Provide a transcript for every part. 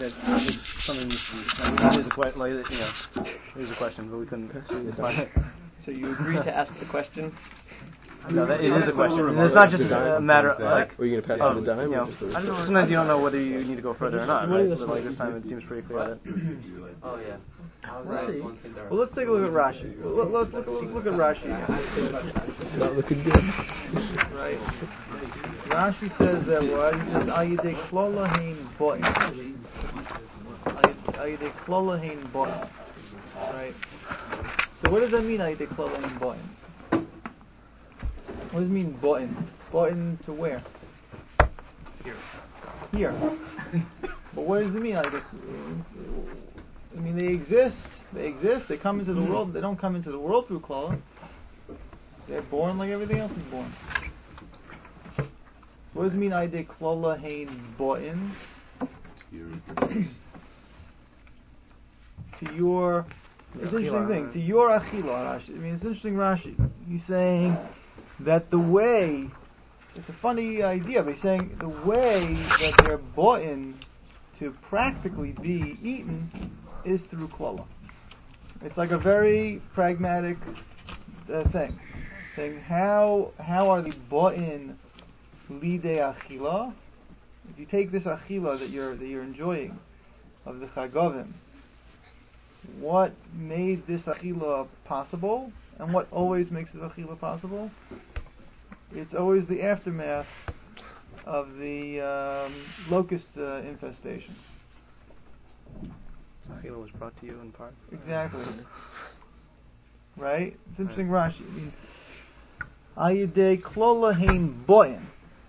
that it's something. Here's a question. Here's a question, but we couldn't find it. So you agreed to ask the question? No, it is a question. And it's not just a matter of like. Are you going to pass me the dime? Sometimes you don't know whether you need to go further or not, right? But like this time, it seems pretty clear that. Oh yeah. Let's see. Well, let's take a look at Rashi. Let's look at Rashi. Not looking good. Right. Rashi says that what? He says, Ayidei klolahein boim. Ayidei klolahein boim. Right. So what does that mean, Ayidei klolahein boim? What does it mean, boim? Boim to where? Here. But what does it mean? I mean, they exist. They come into the world. They don't come into the world through klola. They're born like everything else is born. What does it mean, Ayidei klola hein bo'in? To your, it's an interesting thing. To your achila, Rashi. I mean, it's interesting, Rashi. He's saying that the way, it's a funny idea, but he's saying the way that they're bo'in to practically be eaten is through klola. It's like a very pragmatic thing. Saying how are the bo'in lidei achila? If you take this achila that you're enjoying of the chagovim, what made this achila possible, and what always makes this achila possible? It's always the aftermath of the locust infestation. Achila was brought to you in part. Exactly. Right? It's interesting, Rashi. I mean, Ayidei klola hein bo'in.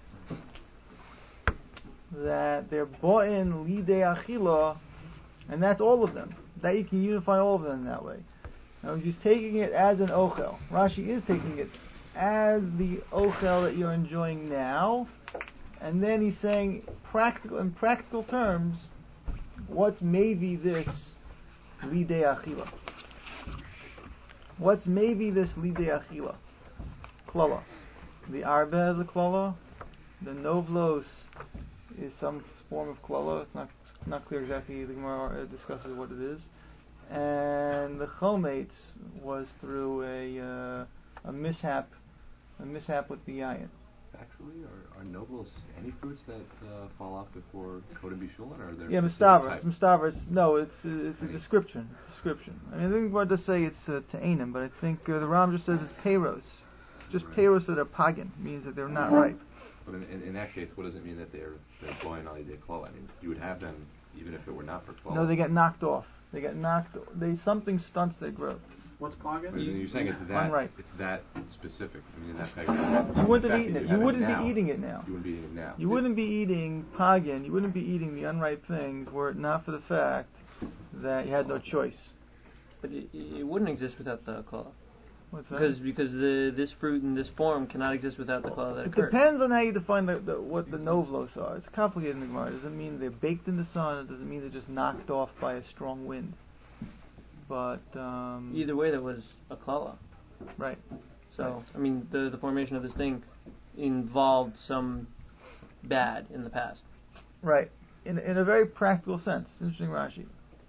That they're bo'in lidei achila, and that's all of them. That you can unify all of them in that way. Now he's taking it as an ochel. Rashi is taking it as the ochel that you're enjoying now, and then he's saying in practical terms, what's maybe this lidei achila? What's maybe this lidei achila? Klola. The arba has a klola. The novlos is some form of klola. It's not clear exactly. The Gemara discusses what it is. And the chomates was through a mishap with the yayin. Actually, are novels any fruits that fall off before Kodem Bishul, or are there? Yeah, mistavra. No, it's a description. I mean, I think we're to say it's te'enim, but I think the Ram just says it's peiros. Just peiros that are pagan means that they're not ripe. But in that case, what does it mean that they're blowing on the klal? I mean, you would have them even if it were not for klal. No, they get knocked off. Something stunts their growth. What's pagan? You're saying it's that unripe. It's that specific. I mean, that fact. You wouldn't have eaten it. You wouldn't be eating it now. You wouldn't be eating it now. You wouldn't be eating pagan. You wouldn't be eating the unripe things were it not for the fact that you had no choice. But it wouldn't exist without the klala. What's that? Because this fruit in this form cannot exist without the klala that occurs. It depends on how you define what the novlos are. It's complicated in the Gemara. It doesn't mean they're baked in the sun. It doesn't mean they're just knocked off by a strong wind. But either way, there was a klala. Right. So right. I mean, the formation of this thing involved some bad in the past. Right. In a very practical sense. It's interesting, Rashi.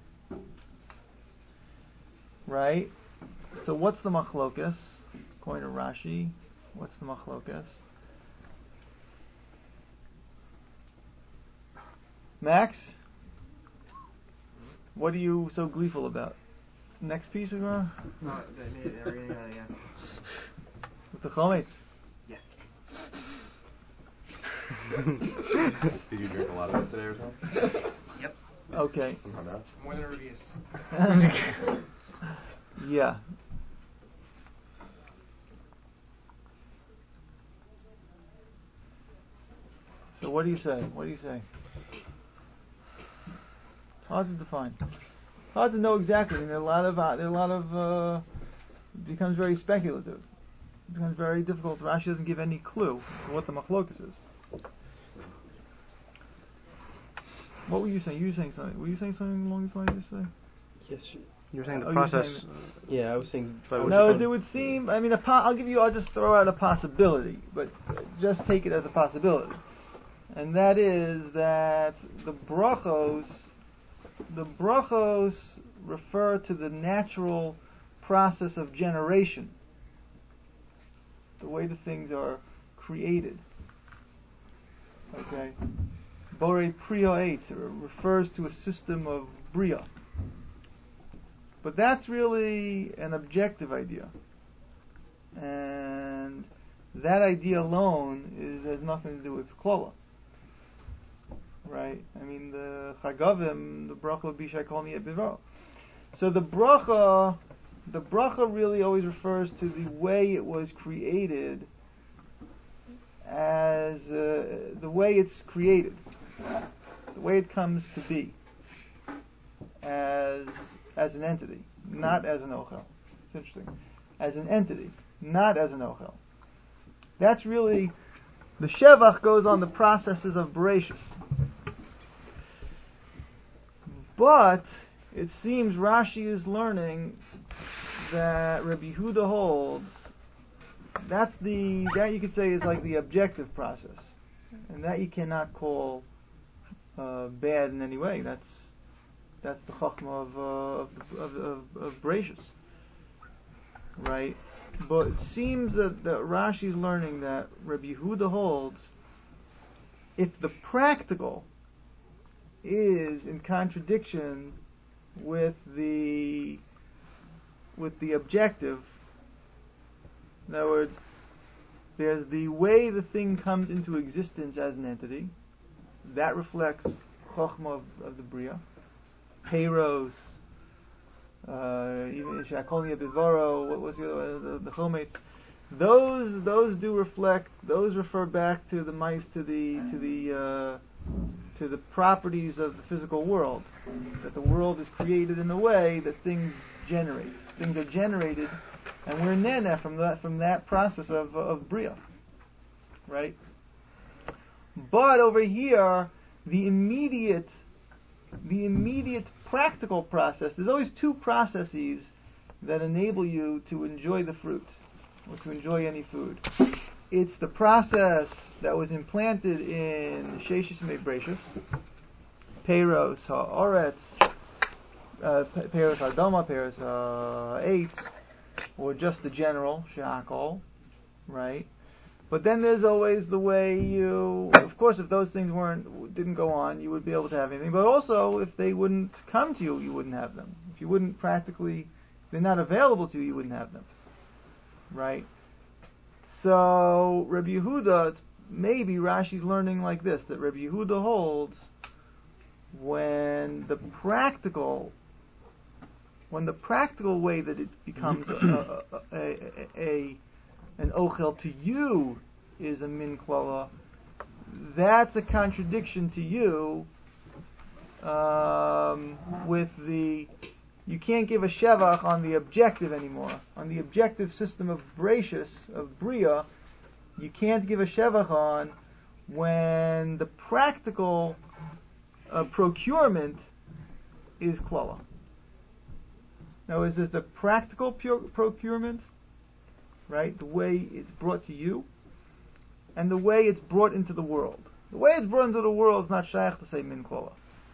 Right. So what's the machlokas? According to Rashi, what's the machlokas? Max, what are you so gleeful about? Next piece of Gemara? No, yeah. With the chometz? Yeah. Did you drink a lot of it today or something? Yep. Okay. More than Rubius. Yeah. So what do you say? It's hard to define. Hard to know exactly. I mean, there are a lot of it becomes very speculative. It becomes very difficult. Rashi doesn't give any clue to what the machlokas is. What were you saying? Were you saying something along these lines yesterday? Yes. You were saying the process. Yeah, I was saying. No, it would seem. I mean, I'll just throw out a possibility, but just take it as a possibility, and that is that the brachos the brachos refer to the natural process of generation, the way the things are created. Okay, Borei Priya Eitz, it refers to a system of Bria. But that's really an objective idea. And that idea alone has nothing to do with Klola. Right? I mean, the Chagavim, the bracha would be Shaikol Niyeh Bivaro. So the bracha really always refers to the way it was created, as the way it's created, the way it comes to be, as an entity, not as an ochel. It's interesting. As an entity, not as an ochel. That's really, the Shevach goes on the processes of Bereshis. But it seems Rashi is learning that Rabbi Yehuda holds that you could say is like the objective process, and that you cannot call bad in any way. That's the chachma of Bereshis, right? But it seems that Rashi is learning that Rabbi Yehuda holds if the practical is in contradiction with the objective. In other words, there's the way the thing comes into existence as an entity. That reflects Chochmah of the Bria. Peiros, even Shakol Niyeh Bivaro, what was the Chometz? Those do reflect. Those refer back to the mice, to the properties of the physical world. That the world is created in a way that things generate. Things are generated, and we're nena from that process of Bria, right? But over here, the immediate practical process. There's always two processes that enable you to enjoy the fruit or to enjoy any food. It's the process that was implanted in Sheshis Mebreshus, Peiros Ha'aretz, Peiros Ha'adama, Peiros Ha'etz, or just the general Shakol, right? But then there's always the way you, of course, if those things didn't go on, you would be able to have anything. But also, if they wouldn't come to you, you wouldn't have them. If you wouldn't if they're not available to you, you wouldn't have them, right? So Rabbi Yehuda, maybe Rashi's learning like this, that Rabbi Yehuda holds when the practical way that it becomes an ochel to you is a min klala, that's a contradiction to you with you can't give a shevach on the objective anymore. On the objective system of Bereshis, of Bria, you can't give a shevach on when the practical procurement is klala. Now, is this the practical procurement, right? The way it's brought to you, and the way it's brought into the world. The way it's brought into the world is not shaykh to say min klala.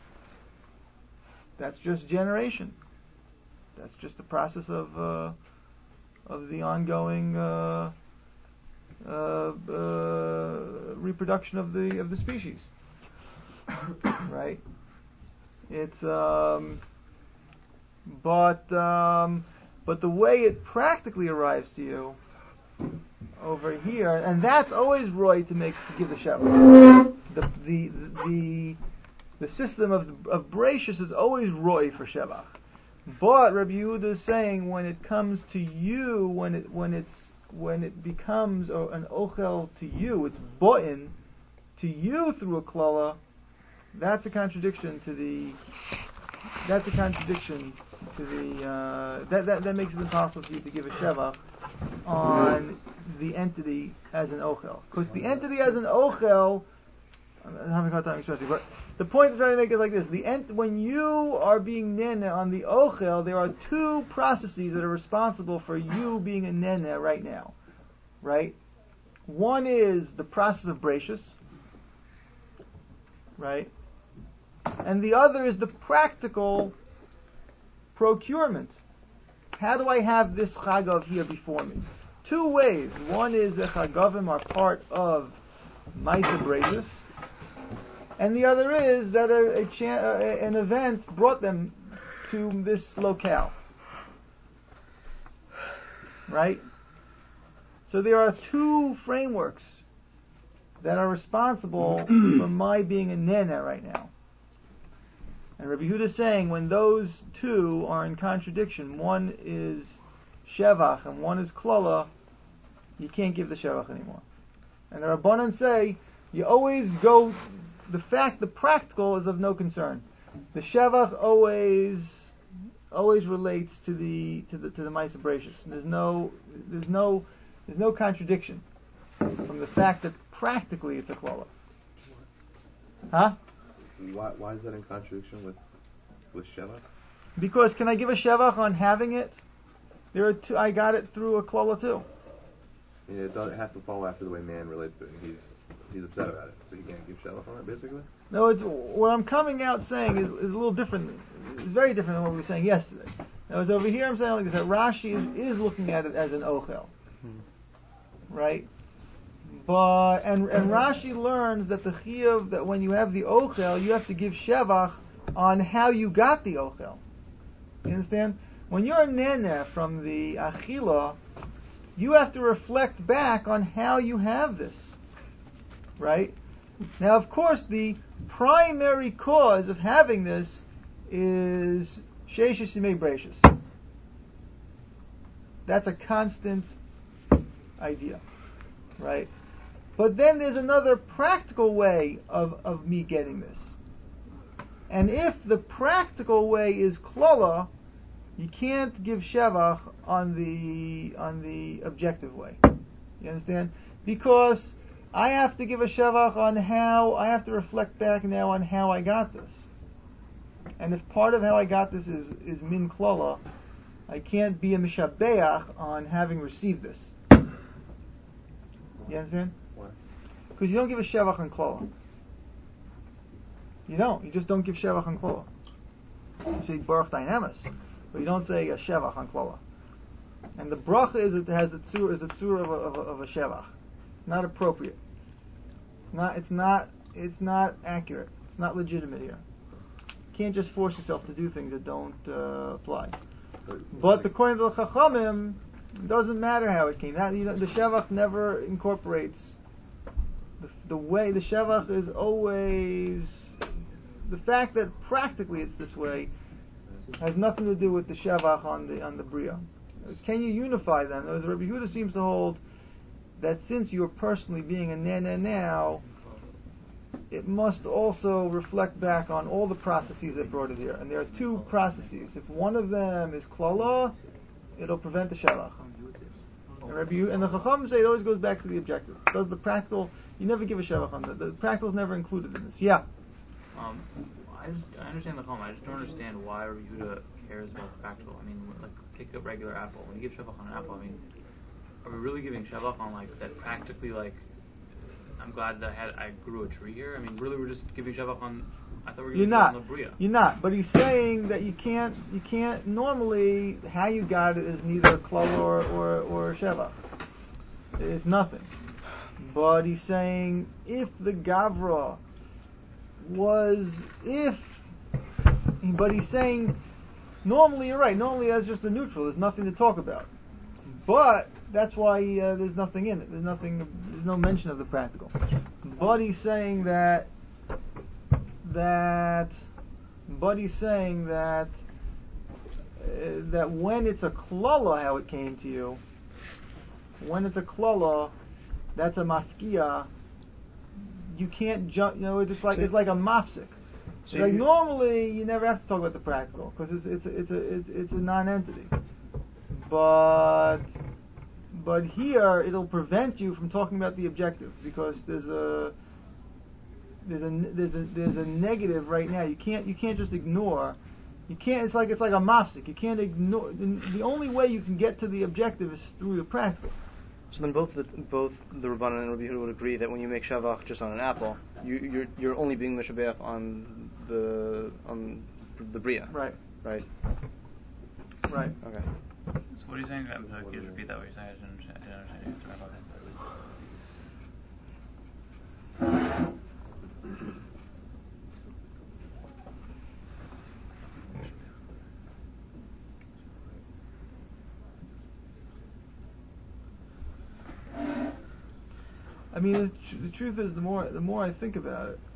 That's just generation. That's just the process of the ongoing reproduction of the species, right? It's but the way it practically arrives to you over here, and that's always Roy to give the Shabbat. The system of Bereshis is always Roy for Shevach. But Rabbi Yehuda is saying when it comes to you, when it becomes an ochel to you, it's bo'in to you through a klala. That's a contradiction to the. That makes it impossible for you to give a shevach on the entity as an ochel, because the entity as an ochel. I'm having a hard time expressing, but the point I'm trying to make is like this: when you are being nene on the ochel, there are two processes that are responsible for you being a nene right now, right? One is the process of Bereshis, right? and the other is the practical procurement. How do I have this chagav here before me? Two ways. One is the chagavim are part of Maisa Brezus, and the other is that an event brought them to this locale. Right? So there are two frameworks that are responsible for my being a nena right now. And Rabbi Yehuda is saying when those two are in contradiction, one is shevach and one is klala, you can't give the shevach anymore. And the Rabbanan say, you always go, the practical is of no concern. The shevach always relates to the Maisa Breishis. There's no contradiction from the fact that practically it's a klala. Huh? Why is that in contradiction with shevach? Because can I give a shevach on having it? There are two. I got it through a klala too. Yeah, it has to follow after the way man relates to it, and he's upset about it, so he can't give shevach on it, basically. No, it's what I'm coming out saying is a little different. It's very different than what we were saying yesterday. Now, as over here, I'm saying like this, that Rashi is looking at it as an ochel, right? But and Rashi learns that the chiyuv that when you have the ochel, you have to give shevach on how you got the ochel. You understand? When you're nene from the achila, you have to reflect back on how you have this, right? Now, of course, the primary cause of having this is sheishis yimei breishis. That's a constant idea, right? But then there's another practical way of me getting this. And if the practical way is klala, you can't give shevach on the objective way. You understand? Because I have to give a shevach on how, I have to reflect back now on how I got this. And if part of how I got this is min klala, I can't be a mishabeach on having received this. You understand? Why? Because you don't give a shevach on klala. You don't. You just don't give shevach on klala. You say baruch dynamis, but you don't say a shevach on klala. And the bracha it has the tzur of a shevach. Not appropriate. It's not accurate. It's not legitimate here. You can't just force yourself to do things that don't apply. But the coin of the chachamim, it doesn't matter how it came. The shevach never incorporates the way. The shevach is always the fact that practically it's this way has nothing to do with the shevach on the bria. Can you unify them? As Rabbi Yehuda seems to hold that since you're personally being a nana now, it must also reflect back on all the processes that brought it here. And there are two processes. If one of them is klala, it'll prevent the shevach. And the chacham say it always goes back to the objective. Does the practical? You never give a shevach on that. The practical is never included in this. Yeah. I understand the chacham. I just don't understand why Rabbi Yehuda cares about the practical. I mean, like take a regular apple. When you give shevach on an apple, I mean, are we really giving shevach on like that practically? Like, I'm glad that I grew a tree here. I mean, really, we're just giving shevach on. I thought we were giving shevach on the bria. You're not. But he's saying that you can't. Normally, how you got it is neither klal or shevach. It's nothing. But he's saying if the gavra but he's saying normally you're right. Normally that's just a neutral. There's nothing to talk about. But that's why there's nothing in it. There's no mention of the practical. But he's saying that when it's a klala, how it came to you, when it's a klala, that's a mafkia. You can't jump. You know, it's like a mafsik. So like normally, you never have to talk about the practical because it's a non-entity. But here it'll prevent you from talking about the objective because there's a negative right now. You can't just ignore. You can't. It's like a mafsik. You can't ignore. The only way you can get to the objective is through the practical. So then both the Rabbanan and Rabbi Yehuda would agree that when you make shevach just on an apple, you're only being mishabeach on the bria. Right. Right. Right. Okay. So what are you saying? I'm sorry, can you just repeat that? What you're saying? I didn't understand you. Sorry about that. I mean, the truth is, the more I think about it,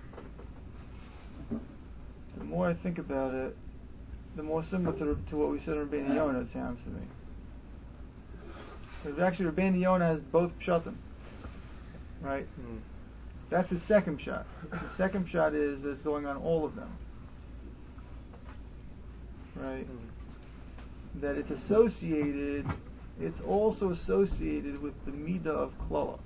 the more similar to what we said in Rabbeinu Yonah it sounds to me. Because actually, Rabbeinu Yonah has both pshatim, right? That's his second shot. The second shot is that it's going on all of them, right? That it's associated. It's also associated with the midah of klala.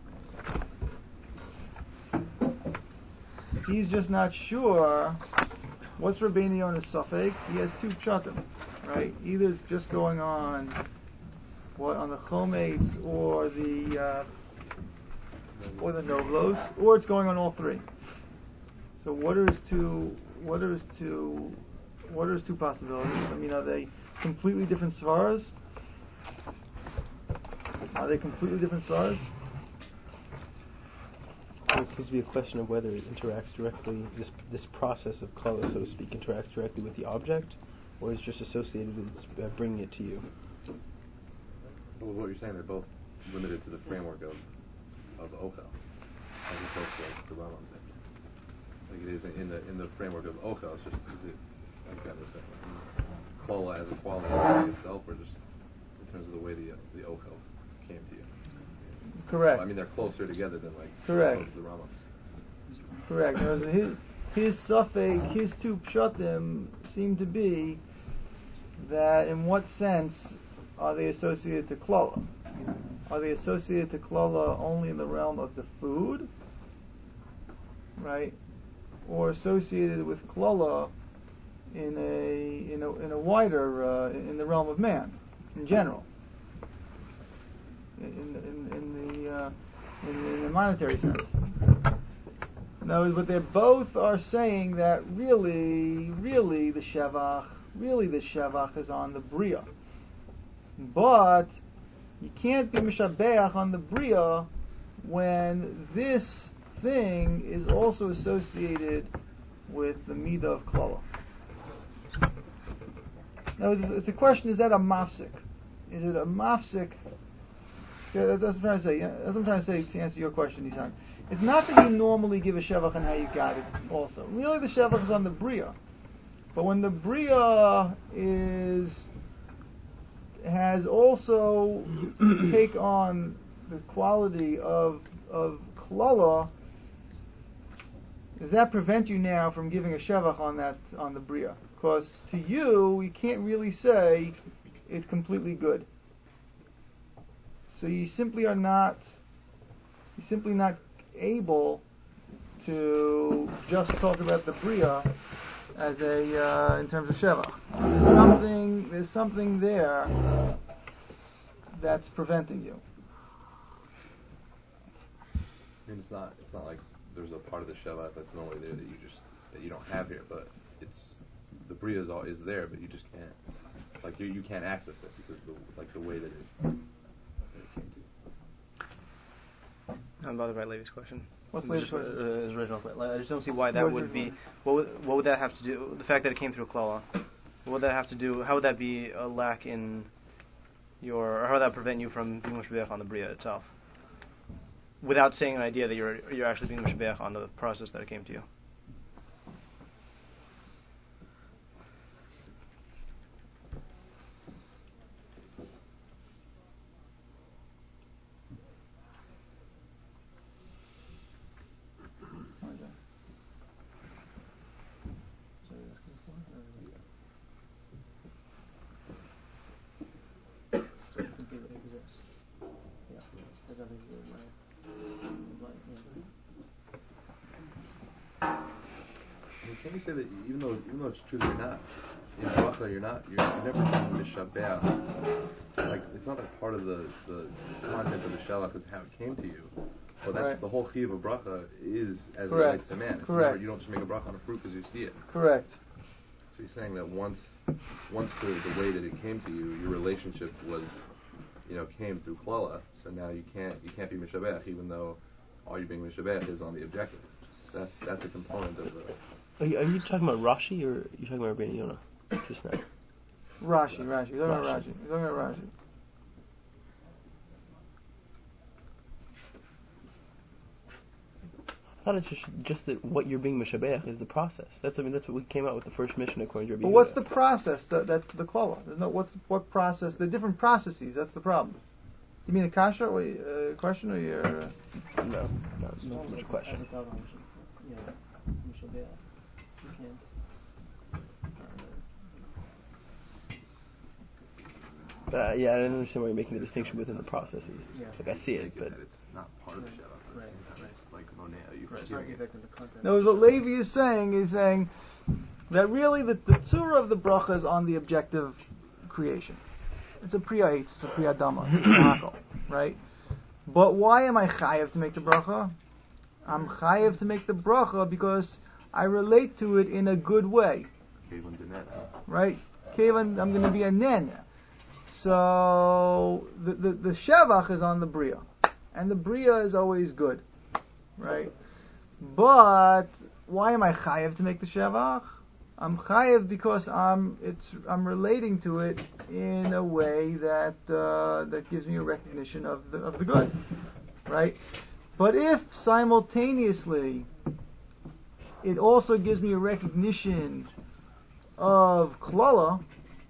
He's just not sure what's Rabbeinu Yonah's safek. He has two pshatim, right? Either it's just going on the chometz or the novlos, or it's going on all three. So what are his two possibilities? I mean, are they completely different svaras? It seems to be a question of whether it interacts directly, this process of klala, so to speak, interacts directly with the object, or is just associated with bringing it to you. Well, what you're saying, they're both limited to the framework of Ochel, as opposed to like the Rambam saying. Like it is in the framework of Ochel, it's just, like I was saying, klala as a quality in itself, or just in terms of the way the Ochel came to you. Correct. Well, I mean, they're closer together than like Correct. the Rambams. Correct. His safek, his two pshatim seem to be that in what sense are they associated to klala? Are they associated to klala only in the realm of the food, right? Or associated with klala in a wider in the realm of man in general, in the monetary sense. In other words, but they both are saying that really the shevach is on the bria, but you can't be mishabeach on the bria when this thing is also associated with the midah of klala. Now, it's a question: is that a mafsik? Is it a mafsik? Yeah, that's what I'm trying to say. That's what I'm trying to say to answer your question, Nishan. It's not that you normally give a shevach on how you got it. Also, really, the shevach is on the bria, but when the bria has also take on the quality of klala, does that prevent you now from giving a shevach on the bria? Because to you can't really say it's completely good. So you simply not able to just talk about the bria as in terms of shevach. There's something there that's preventing you. I mean, it's not like there's a part of the Shabbat that's normally there that you don't have here, but the bria is there, but you just can't, like you can't access it because the way that it came to you. I'm bothered by Levi's question. What's Levi's question? His original question. I just don't see why that would be. What would that have to do? The fact that it came through klala. What would that have to do? How would that be a lack in or how would that prevent you from being mishbeach on the bria itself? Without saying an idea that you're actually being mishbeach on the process that it came to you. Can we say that even though it's true that you're not in bracha, you're never being mishabeach. Like it's not that part of the content of the shalach is how it came to you, Well, that's Right. the whole chiyuv of bracha is as it Correct. relates to man. It's Correct. never- you don't just make a bracha on a fruit because you see it. Correct. So you're saying that once the way that it came to you, your relationship was, came through klala. So now you can't be mishabech, even though all you're being mishabech is on the objective. That's a component of the. Are you talking about Rashi or are you talking about Rabbeinu Yonah just now? Rashi. You're talking about Rashi. Rashi. You're talking about Rashi. I thought it's just that what you're being mishabeach is the process. That's what we came out with the first mission according to Rabbi But Yehuda. what's the process? That's the klala. There's no what process? The different processes. That's the problem. You mean a kasha or question or your? No, not so much a question. Yeah, I don't understand why you're making the distinction within the processes. Like I see it, but it's not part of the sheva. It's like monea. You're doing it. No, what Levi is saying that really the tzura of the bracha is on the objective creation. It's a priya eitz, it's a priya dama, it's a hakol, right? But why am I chayev to make the bracha? I'm chayev to make the bracha because I relate to it in a good way, right? Kevan, I'm going to be a nen. So the shevach is on the bria, and the bria is always good, right? But why am I chayev to make the shevach? I'm chayev because I'm relating to it in a way that that gives me a recognition of the good, right? But if simultaneously it also gives me a recognition of klala,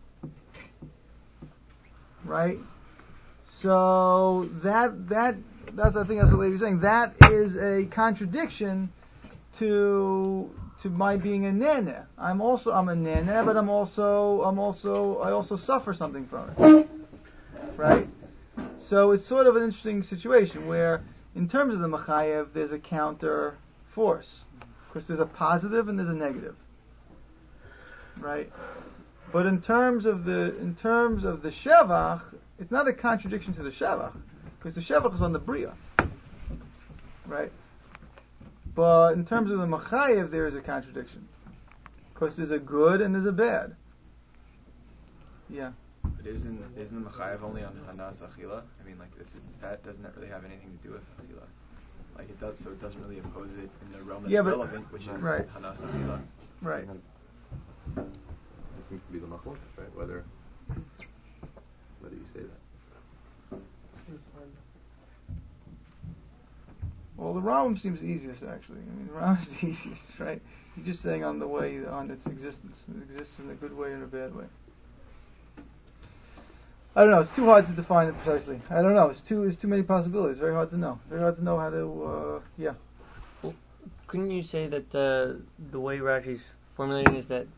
right? So that's I think that's what Levi's saying. That is a contradiction to my being a nene. I'm a nene, but I also suffer something from it, right? So it's sort of an interesting situation where, in terms of the machayev, there's a counter force, because there's a positive and there's a negative, right? But in terms of the shevach, it's not a contradiction to the shevach, because the shevach is on the bria, right? But in terms of the machayev, there is a contradiction, because there's a good and there's a bad. Yeah. But isn't the machayev only on hanas achila? I mean, like that doesn't really have anything to do with achila. Like it does, so it doesn't really oppose it in the realm that's relevant, which is right. hanas achila. Right. It seems to be the machlokas, right? Whether you say that. Well, the Rambam seems easiest, actually. I mean, the Rambam is the easiest, right? He's just saying on its existence. It exists in a good way and a bad way. I don't know. It's too hard to define it precisely. I don't know. It's too many possibilities. Very hard to know. Very hard to know how to. Yeah. Well, couldn't you say that the way Rashi's formulating is that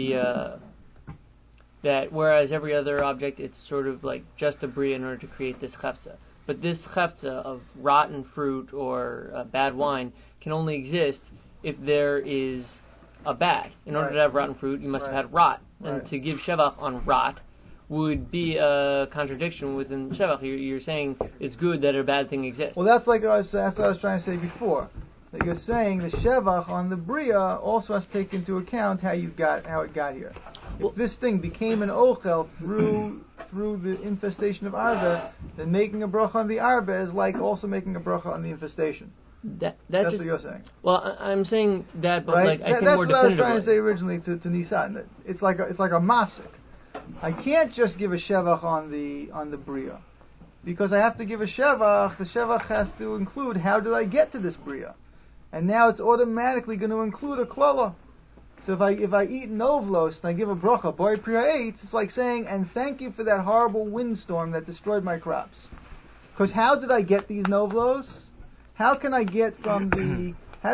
that whereas every other object, it's sort of like just a bria in order to create this chefza. But this chefza of rotten fruit or bad wine can only exist if there is a bad. In order to have rotten fruit, you must have had rot. And to give shevach on rot would be a contradiction within shevach. You're saying it's good that a bad thing exists. Well, that's what I was trying to say before. That you're saying the shevach on the bria also has to take into account how it got here. If this thing became an ochel through the infestation of arba, then making a bracha on the arba is like also making a bracha on the infestation. That's what you're saying. Well, I'm saying that, but right? like I think that's more what I was definitively. trying to say originally to Nisan. It's like a mafsik. I can't just give a shevach on the bria, because I have to give a shevach. The shevach has to include how did I get to this bria, and now it's automatically going to include a klala. So if I eat novlos and I give a bracha, boy priya eitz, it's like saying, and thank you for that horrible windstorm that destroyed my crops. Because how did I get these novlos? How do I get from the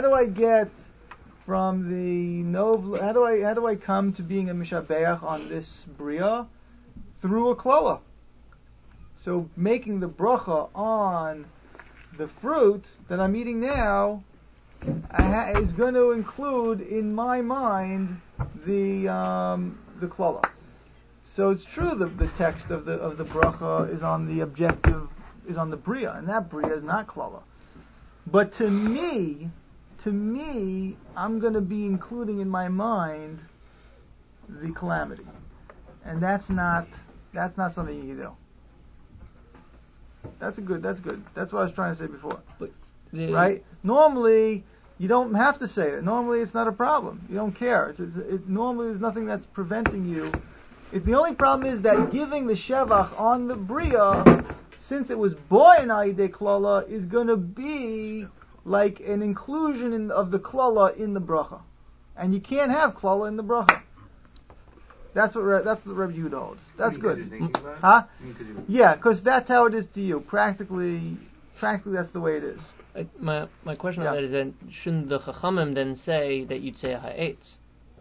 novlo? How do I come to being a mishabeach on this bria? Through a klala. So making the bracha on the fruit that I'm eating now is going to include, in my mind, the klala. So it's true that the text of the bracha is on the objective, is on the bria, and that bria is not klala. But to me, I'm going to be including in my mind the calamity, and that's not something you can do. That's good. That's what I was trying to say before. Right? Normally, you don't have to say it. Normally, it's not a problem. You don't care. Normally, there's nothing that's preventing you. The only problem is that giving the shevach on the bria, since it was boy in Aidei Klala, is going to be like an inclusion of the klala in the bracha, and you can't have klala in the bracha. That's what Rabbi Yehuda holds. That's good. Huh? Yeah, because that's how it is to you. Practically, that's the way it is. My question on that is then, shouldn't the Chachamim then say that you'd say ha'etz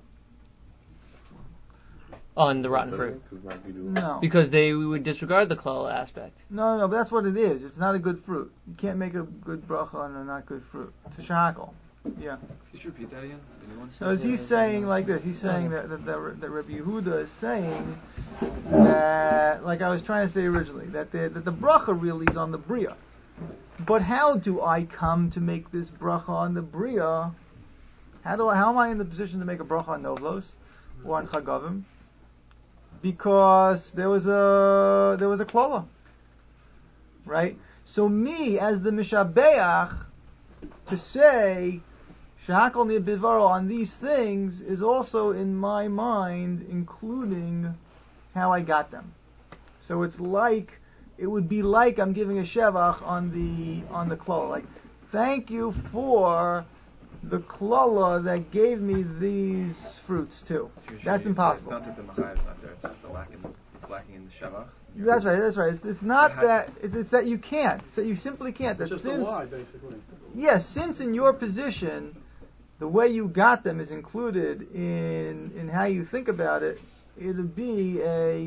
on the rotten fruit? No. Because they would disregard the klala aspect. No, but that's what it is. It's not a good fruit. You can't make a good bracha on a not good fruit. It's a shahakal. Yeah. Could you repeat that again? So he's saying like this. He's saying that Rabbi Yehuda is saying that, like I was trying to say originally, that the bracha really is on the bria. But how do I come to make this bracha on the bria? How am I in the position to make a bracha on novlos or on chagavim? Because there was a klala, right? So me as the mishabeach to say shahakol bidvaro on these things is also in my mind including how I got them. So it would be like I'm giving a shevach on the klala. Like, thank you for the klala that gave me these fruits too. That's impossible. It's not that the machayev is not there; it's just it's lacking in the shevach. That's right. It's not that. It's that you can't. So you simply can't. That's just a lie, basically. Yes, since in your position, the way you got them is included in how you think about it. It would be a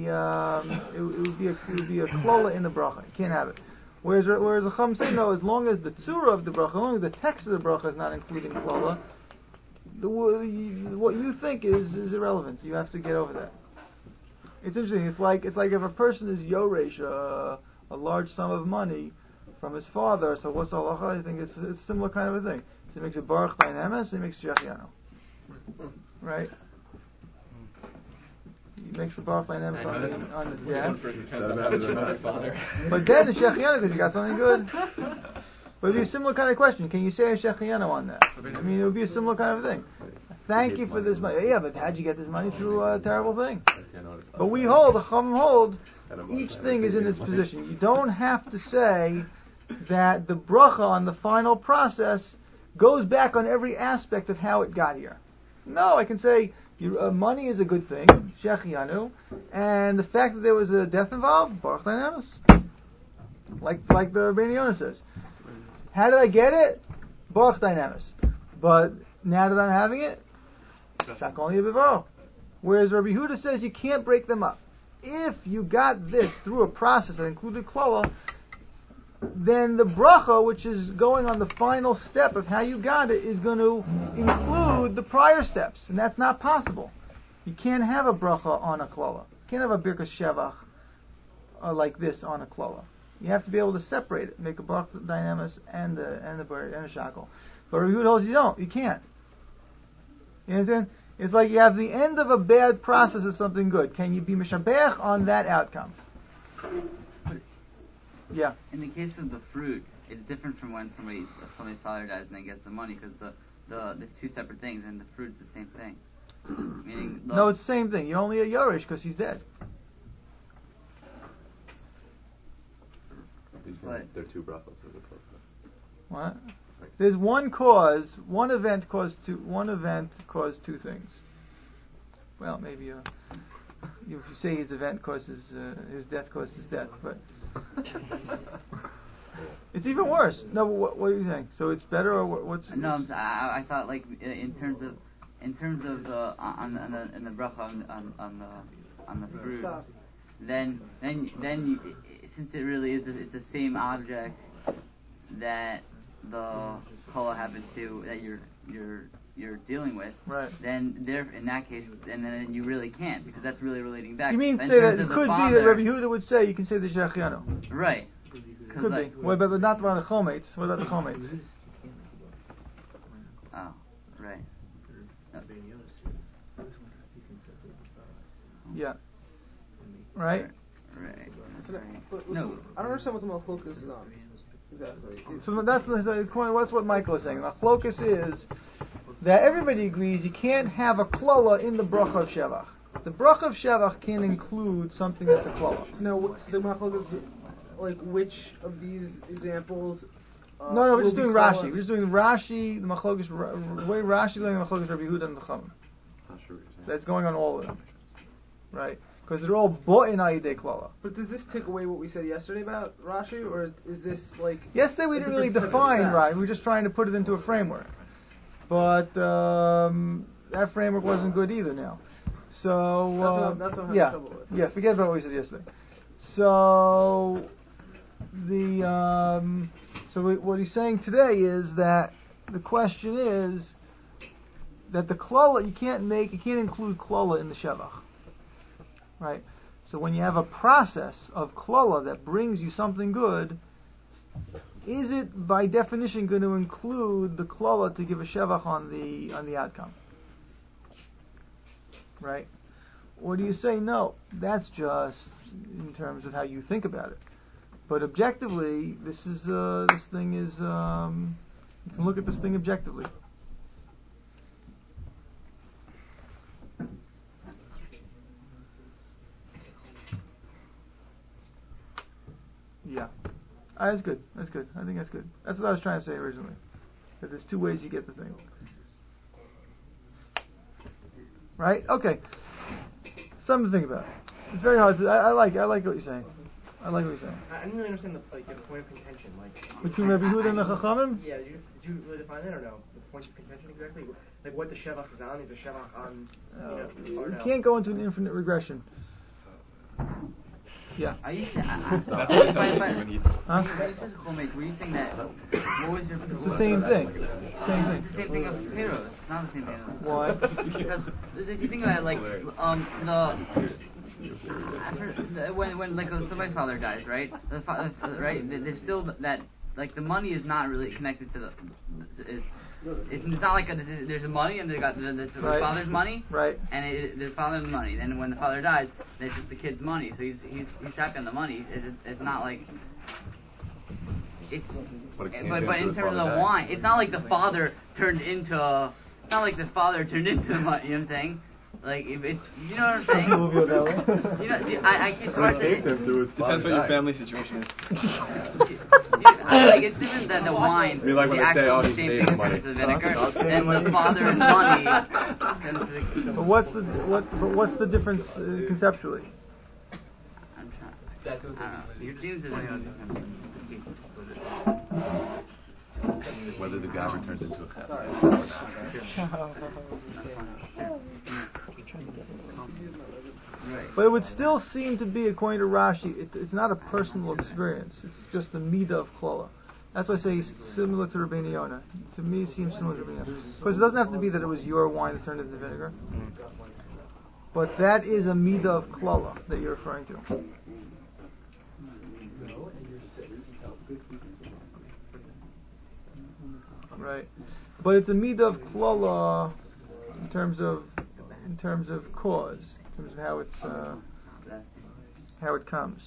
klola in the bracha. You can't have it. Whereas the Chum say no. As long as the tzura of the bracha, as long as the text of the bracha is not including klola, what you think is irrelevant. You have to get over that. It's interesting. It's like if a person is yoresh a large sum of money from his father. So what's the halacha? I think it's a similar kind of a thing. So he makes a baruch by nemes. He makes shechianu, right? He makes the baruch by nemes on the dad. But then the shechianu because you got something good. But it'd be a similar kind of question. Can you say a shechianu on that? I mean, it would be a similar kind of thing. Thank you for this money. Yeah, but how'd you get this money? Through a terrible thing. But we hold, the Chum hold, each thing is in its position. You don't have to say that the bracha on the final process goes back on every aspect of how it got here. No, I can say money is a good thing, shechianu, and the fact that there was a death involved, baruch dynamos. Like the Rabbeinu Yonah says. How did I get it? Baruch dynamos. But now that I'm having it, shakol bivaro. Whereas Rabbi Yehuda says you can't break them up. If you got this through a process that included klala, then the bracha, which is going on the final step of how you got it, is going to include the prior steps, and that's not possible. You can't have a bracha on a klala. You can't have a birkas shevach like this on a klala. You have to be able to separate it, make a baruch dynamis and a shackle. But Rabbi Yehuda holds you don't. You can't. You understand? It's like you have the end of a bad process of something good. Can you be mishabeach on that outcome? Yeah. In the case of the fruit, it's different from when somebody's father dies and then gets the money because there's two separate things and the fruit's the same thing. Meaning no, it's the same thing. You're only a yoresh because he's dead. They're two brachos as opposed to. What? There's one cause. One event caused two things. Well, maybe if you say his event causes his death causes his death, but it's even worse. No, what are you saying? So it's better, or what's? No, I thought like in terms of on the bracha on the fruit. Then you, since it really is it's the same object that the kola happens to that you're dealing with, right? Then there in that case, and then you really can't because that's really relating back. You mean say that it could be that Rabbi Yehuda would say you can say the shechianu, right? Could be. Well, but not about the chometz. What about the chometz? Oh, right. Yeah. Right? Right. So Right. but No. listen, I don't understand what the machlokas is on. Exactly. So that's what Michael is saying. The machlokas is that everybody agrees you can't have a klola in the bracha of Shevach. The bracha of Shevach can include something that's a klola. So now, what's the machlokas, like, which of these examples? No, we're will just be doing klola? Rashi. We're just doing Rashi, the machlokas, the way Rashi learning the machlokas Rabbi Yehuda and the Chachamim. Not sure what you're saying. That's going on all of them, right? Because they're all bought in Ayidei Klala. But does this take away what we said yesterday about Rashi, or is this like? Yesterday we a didn't really different set of define stats? right. We were just trying to put it into a framework. But that framework wasn't good either now. So That's what I'm having yeah, trouble with. yeah. Forget about what we said yesterday. So what he's saying today is that the question is that the klala you can't include klala in the shevach, right? So when you have a process of klala that brings you something good, is it by definition going to include the klala to give a shevach on the outcome, right? Or do you say no? That's just in terms of how you think about it. But objectively, this thing is you can look at this thing objectively. Yeah. That's good. That's good. I think that's good. That's what I was trying to say originally. That there's two ways you get the thing. Right? Okay. Something to think about. It's very hard to... I like what you're saying. I like what you're saying. I didn't really understand the point of contention. Between Rabbi Yehuda and the Chachamim? Yeah, did you really define that or no? The point of contention exactly? Like what the Shevach is on? Is the Shevach on, or You no? can't go into an infinite regression. Yeah. Are you That's what he tells you when he... Huh? When you said Chomate, were you saying that? What was your? It's the same thing. Same It's the thing. same thing as potatoes. It's not the same thing. Why? Because if you think about it, like when like somebody's father dies, right? The right? There's still that like the money is not really connected to the. It's not like there's a money and they got the Right. father's money, Right. and the father's money. Then when the father dies, it's just the kid's money. So he's shotgun the money. It's not like it's. But it But can't be in his terms of the father wine, it's not like the father turned into. It's not like the father turned into the money. You know what I'm saying? Like if it's, you know what I'm saying? People feel that way. You know, it's hard to. Depends what your family situation is. Like it's different than the wine. I mean, like when the they say, actual oh, he's same made thing of money. as the vinegar, and the father's money. But what's the difference conceptually? I'm trying. I don't know. Your seems Whether the gabber turns into a cat. But it would still seem to be, according to Rashi, it's not a personal experience. It's just the midah of klala. That's why I say it's similar to Rabbeinu Yonah. To me, it seems similar to Rabbeinu Yonah. Because it doesn't have to be that it was your wine that turned into vinegar. But that is a midah of klala that you're referring to. Right. But it's a midah of klala in terms of cause, in terms of how it comes.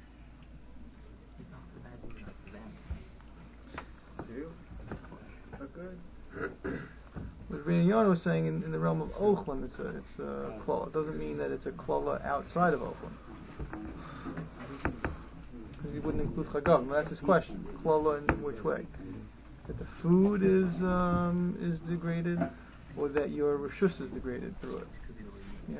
What Rabbeinu Yonah was saying in the realm of Ochlan, it's a klala. It doesn't mean that it's a klala outside of Ochlan. Because he wouldn't include Chagam. That's his question. Klala in which way? That the food is degraded, or that your reshus is degraded through it. You know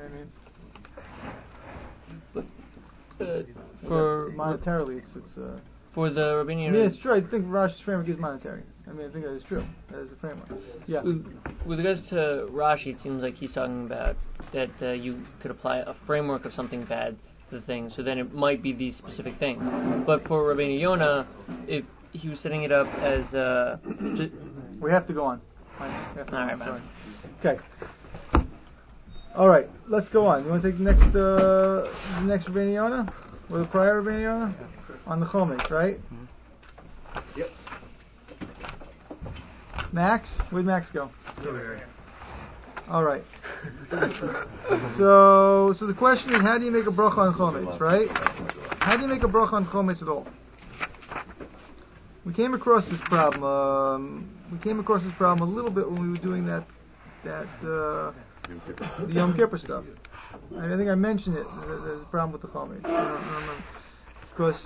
what I mean? For monetarily, it's for the Rabbeinu I Yonah. mean, it's true. I think Rashi's framework is monetary. I mean, I think that is true. That is the framework. Yeah. With regards to Rashi, it seems like he's talking about that you could apply a framework of something bad to the thing, so then it might be these specific things. But for Rabbeinu Yonah, if he was setting it up as we have to go on. All right, man. Okay. All right, let's go on. You want to take the next Rabbeinu Yonah, or the prior Rabbeinu Yonah, on the Chometz, right? Yep. Max? Where'd Max go? All right. So the question is, how do you make a bracha on chometz, right? How do you make a bracha on chometz at all? We came across this problem. A little bit when we were doing the Yom Kippur stuff. I think I mentioned it. There's a problem with the chometz. I don't remember. Because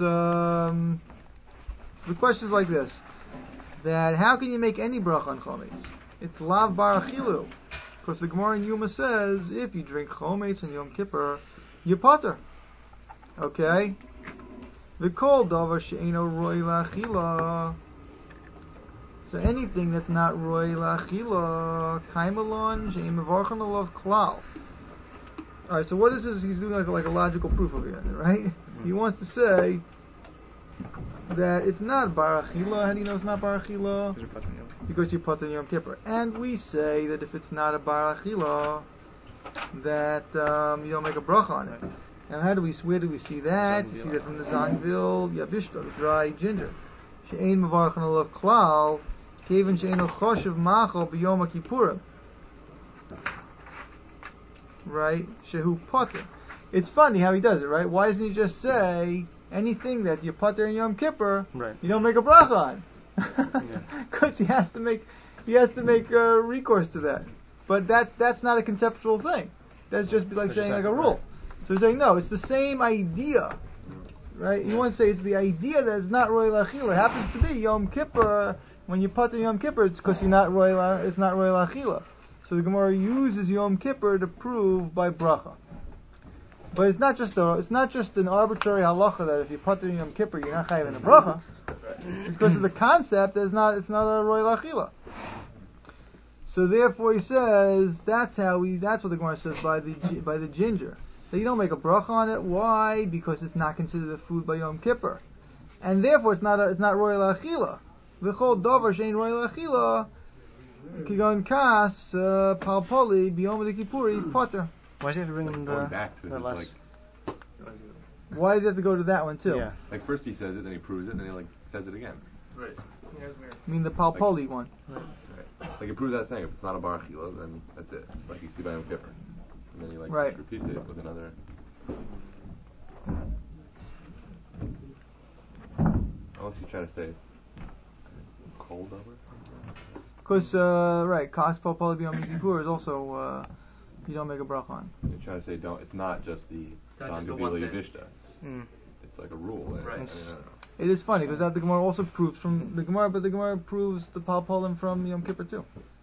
the question is like this: that how can you make any bracha on chometz? It's lav bar achilu. Because the Gemara in Yuma says, if you drink chometz on Yom Kippur, you potter. Okay? V'kol davar she'eino roi la'achila. So anything that's not roi la'achila, kaimalon she'ein mevarchan alav klal. Alright, so what is this? He's doing like a logical proof over here, right? He wants to say that it's not bar achila. How do you know it's not bar achila? Because you put in Yom Kippur. And we say that if it's not a bar achila, that you don't make a bracha on it. And where do we see that? You see that from the Zangvil Yabishta, the dry ginger. She'ein mevarchan alav klal, kevan she'ein choshev machal b'yom kippurim. Right? Shehu potter. It's funny how he does it, right? Why doesn't he just say anything that you potter in Yom Kippur, right, you don't make a bracha on? Because he has to make recourse to that. But that's not a conceptual thing. That's just like saying like a rule. So he's saying no, it's the same idea, right? You want to say it's the idea that it's not roy lachila. It happens to be Yom Kippur. When you potter Yom Kippur, it's because it's not roy lachila. So the Gemara uses Yom Kippur to prove by bracha. But it's not just an arbitrary halacha that if you potter Yom Kippur you're not chayav in a bracha. It's because of the concept that it's not a roy lachila. So therefore he says that's what the Gemara says by the ginger. So you don't make a bracha on it. Why? Because it's not considered a food by Yom Kippur, and therefore it's not roy lachila. V'chol davar she'ein roy lachila kigon kas palpoli b'yom kipuri potter. Why do you have to bring in going back to this, like, why does he have to go to that one too? Yeah. Like first he says it, then he proves it, then he says it again. Right. I mean the palpoli one. Right. Like he proves that saying, if it's not a bar achila, then that's it. Like you see by Yom Kippur. And then he repeats it with another. Unless you try to say cold over. Because kas palpoli b'yom kippur is also you don't make a bracha on. You try to say it's not just the Zangavila Yavishta. It's like a rule. Right. It is funny because the Gemara also proves from the Gemara, but the Gemara proves the palpolim from Yom Kippur too.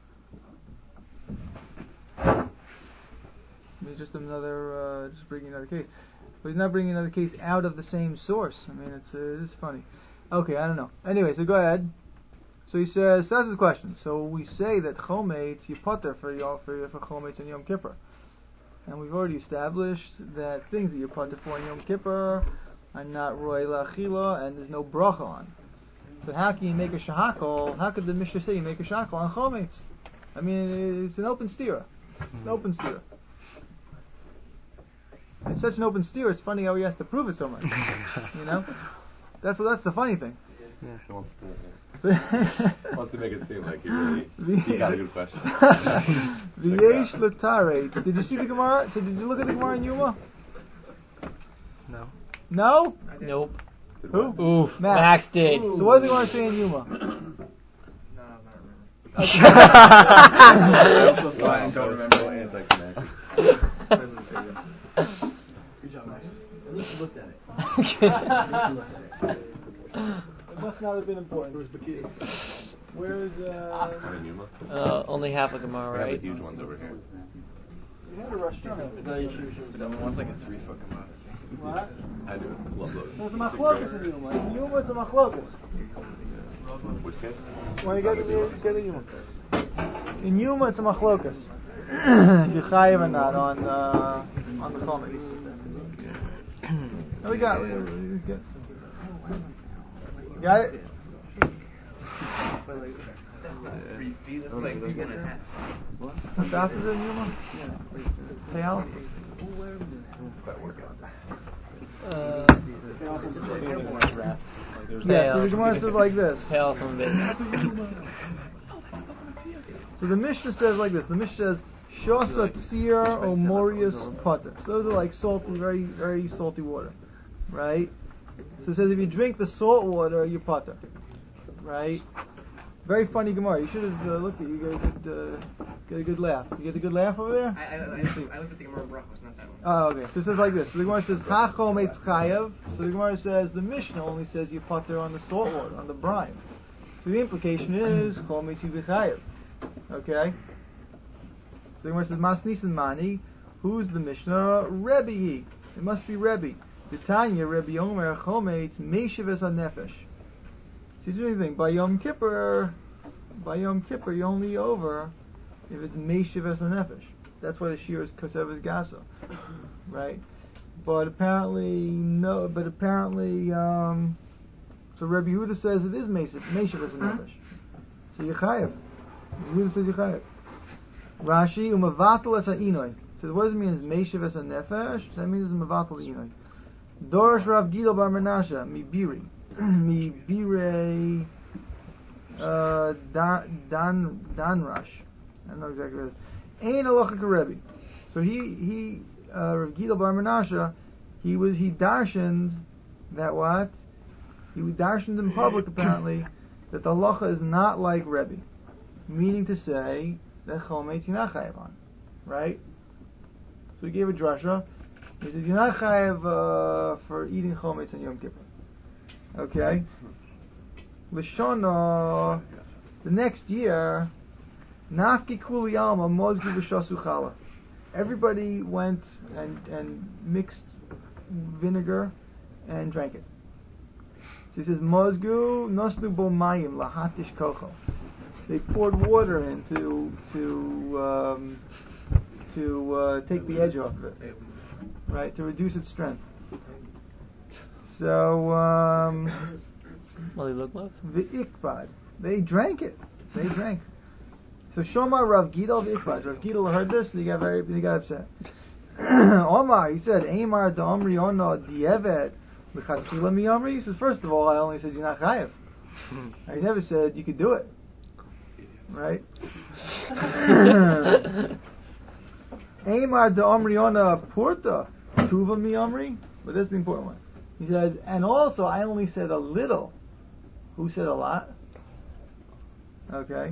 It's just bringing another case, but he's not bringing another case out of the same source. I mean, it is funny. Okay, I don't know. Anyway, so go ahead. So he says, that's his question. So we say that chometz you potter for chometz and Yom Kippur, and we've already established that things that you potter for in Yom Kippur are not roy lachila, and there's no bracha on. So how can you make a shahakol? How could the Mishnah say you make a shahakol on chometz? I mean, it's an open stira. It's an open stira. It's such an open steer. It's funny how he has to prove it so much. You know, that's the funny thing. Yeah. Wants to make it seem like he got a good question. V'yesh l'taretz. Did you see the Gemara? So did you look at the Gemara in Yuma? No. No? Nope. Who? Oof. Max did. So what does the Gemara say in Yuma? I also saw it and don't remember. Good job, Max. At least you looked at it. It must not have been important. Where is only half of Gemara, We right? have the huge ones over here. You had a rush on it. That one's like a 3-foot Gemara. What? I do love those. So it's a machlokas in Yuma. In Yuma it's a machlokas. Which case? When you get to Yuma. In Yuma it's a machlokas. If you're chayiv or not on the chometz. We got it. Got it? What daf is it in Yuma? Payal? Yeah, so the Gemara says like this. Payal from a bit. So the Mishnah says like this. The Mishnah says, Shosa Tzir O Morius Potter. So those are like salty, very, very salty water. Right? So it says if you drink the salt water, you're Potter. Right? Very funny Gemara. You should have looked at it. You get a good laugh. You get a good laugh over there? I looked at the Gemara Brachos, not that one. Oh, okay. So it says like this. So the Gemara says, Hachom Eitz Chayav. So the Gemara says, the Mishnah only says you Potter on the salt water, on the brine. So the implication is, Chom Eitz Chayav. Okay? So the Gemara says, Mas Nisan Mani. Who's the Mishnah? Rebbe. It must be Rebbe. The Tanya, Rebbe Omer, Chom Eitz Meishav on Nefesh. So you do anything by Yom Kippur, you're only over if it's Meishiv es Nefesh. That's why the Shir is Kosev es Gaso, right? But apparently, no. But apparently, so Rabbi Yehuda says it is Meishiv es Nefesh. So Yechayev. Yehuda says Yechayev. Rashi umavatal es ha'inoi. So what does it mean? Is Meishiv es Nefesh? So that means it's mavatal ha'inoi. Dorish Rav Gidol bar Menashe Mibiri. Mi bire dan rush. I don't know exactly what it is. Ain halacha Rebbe. So he Rav Gidol bar Menashe, he darshaned that what? He darshaned in public apparently that the halacha is not like Rebbe, meaning to say that chometz you're not chayav on, right? So he gave a drasha. He said you're not chayav for eating chometz on Yom Kippur. Okay. Lashona, the next year, Nafki Kuli Alma Mozgu B'Shasu Chala. Everybody went and mixed vinegar and drank it. So he says Mozgu Nosnu Bo Mayim Lahatish Kocho. They poured water in to take the edge off of it, right? To reduce its strength. So, V'ikbad. They drank it. They drank. So Shomar Rav Gidol v'ikbad. Rav Gidol heard this and he got upset. Omar, he said, Eimar da'omri ono di'evet l'chatchila mi'omri. He says, first of all, I only said you're not chayav. I never said you could do it. Right? Eimar da'omri ono purta tuva mi'omri. But that's the important one. He says, and also I only said a little. Who said a lot? Okay.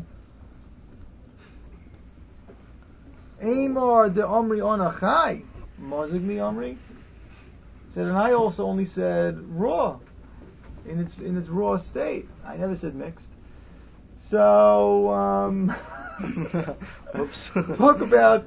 Amar de Omri onachai. Mozig mi Omri. Said, and I also only said raw. In its raw state. I never said mixed. So, talk about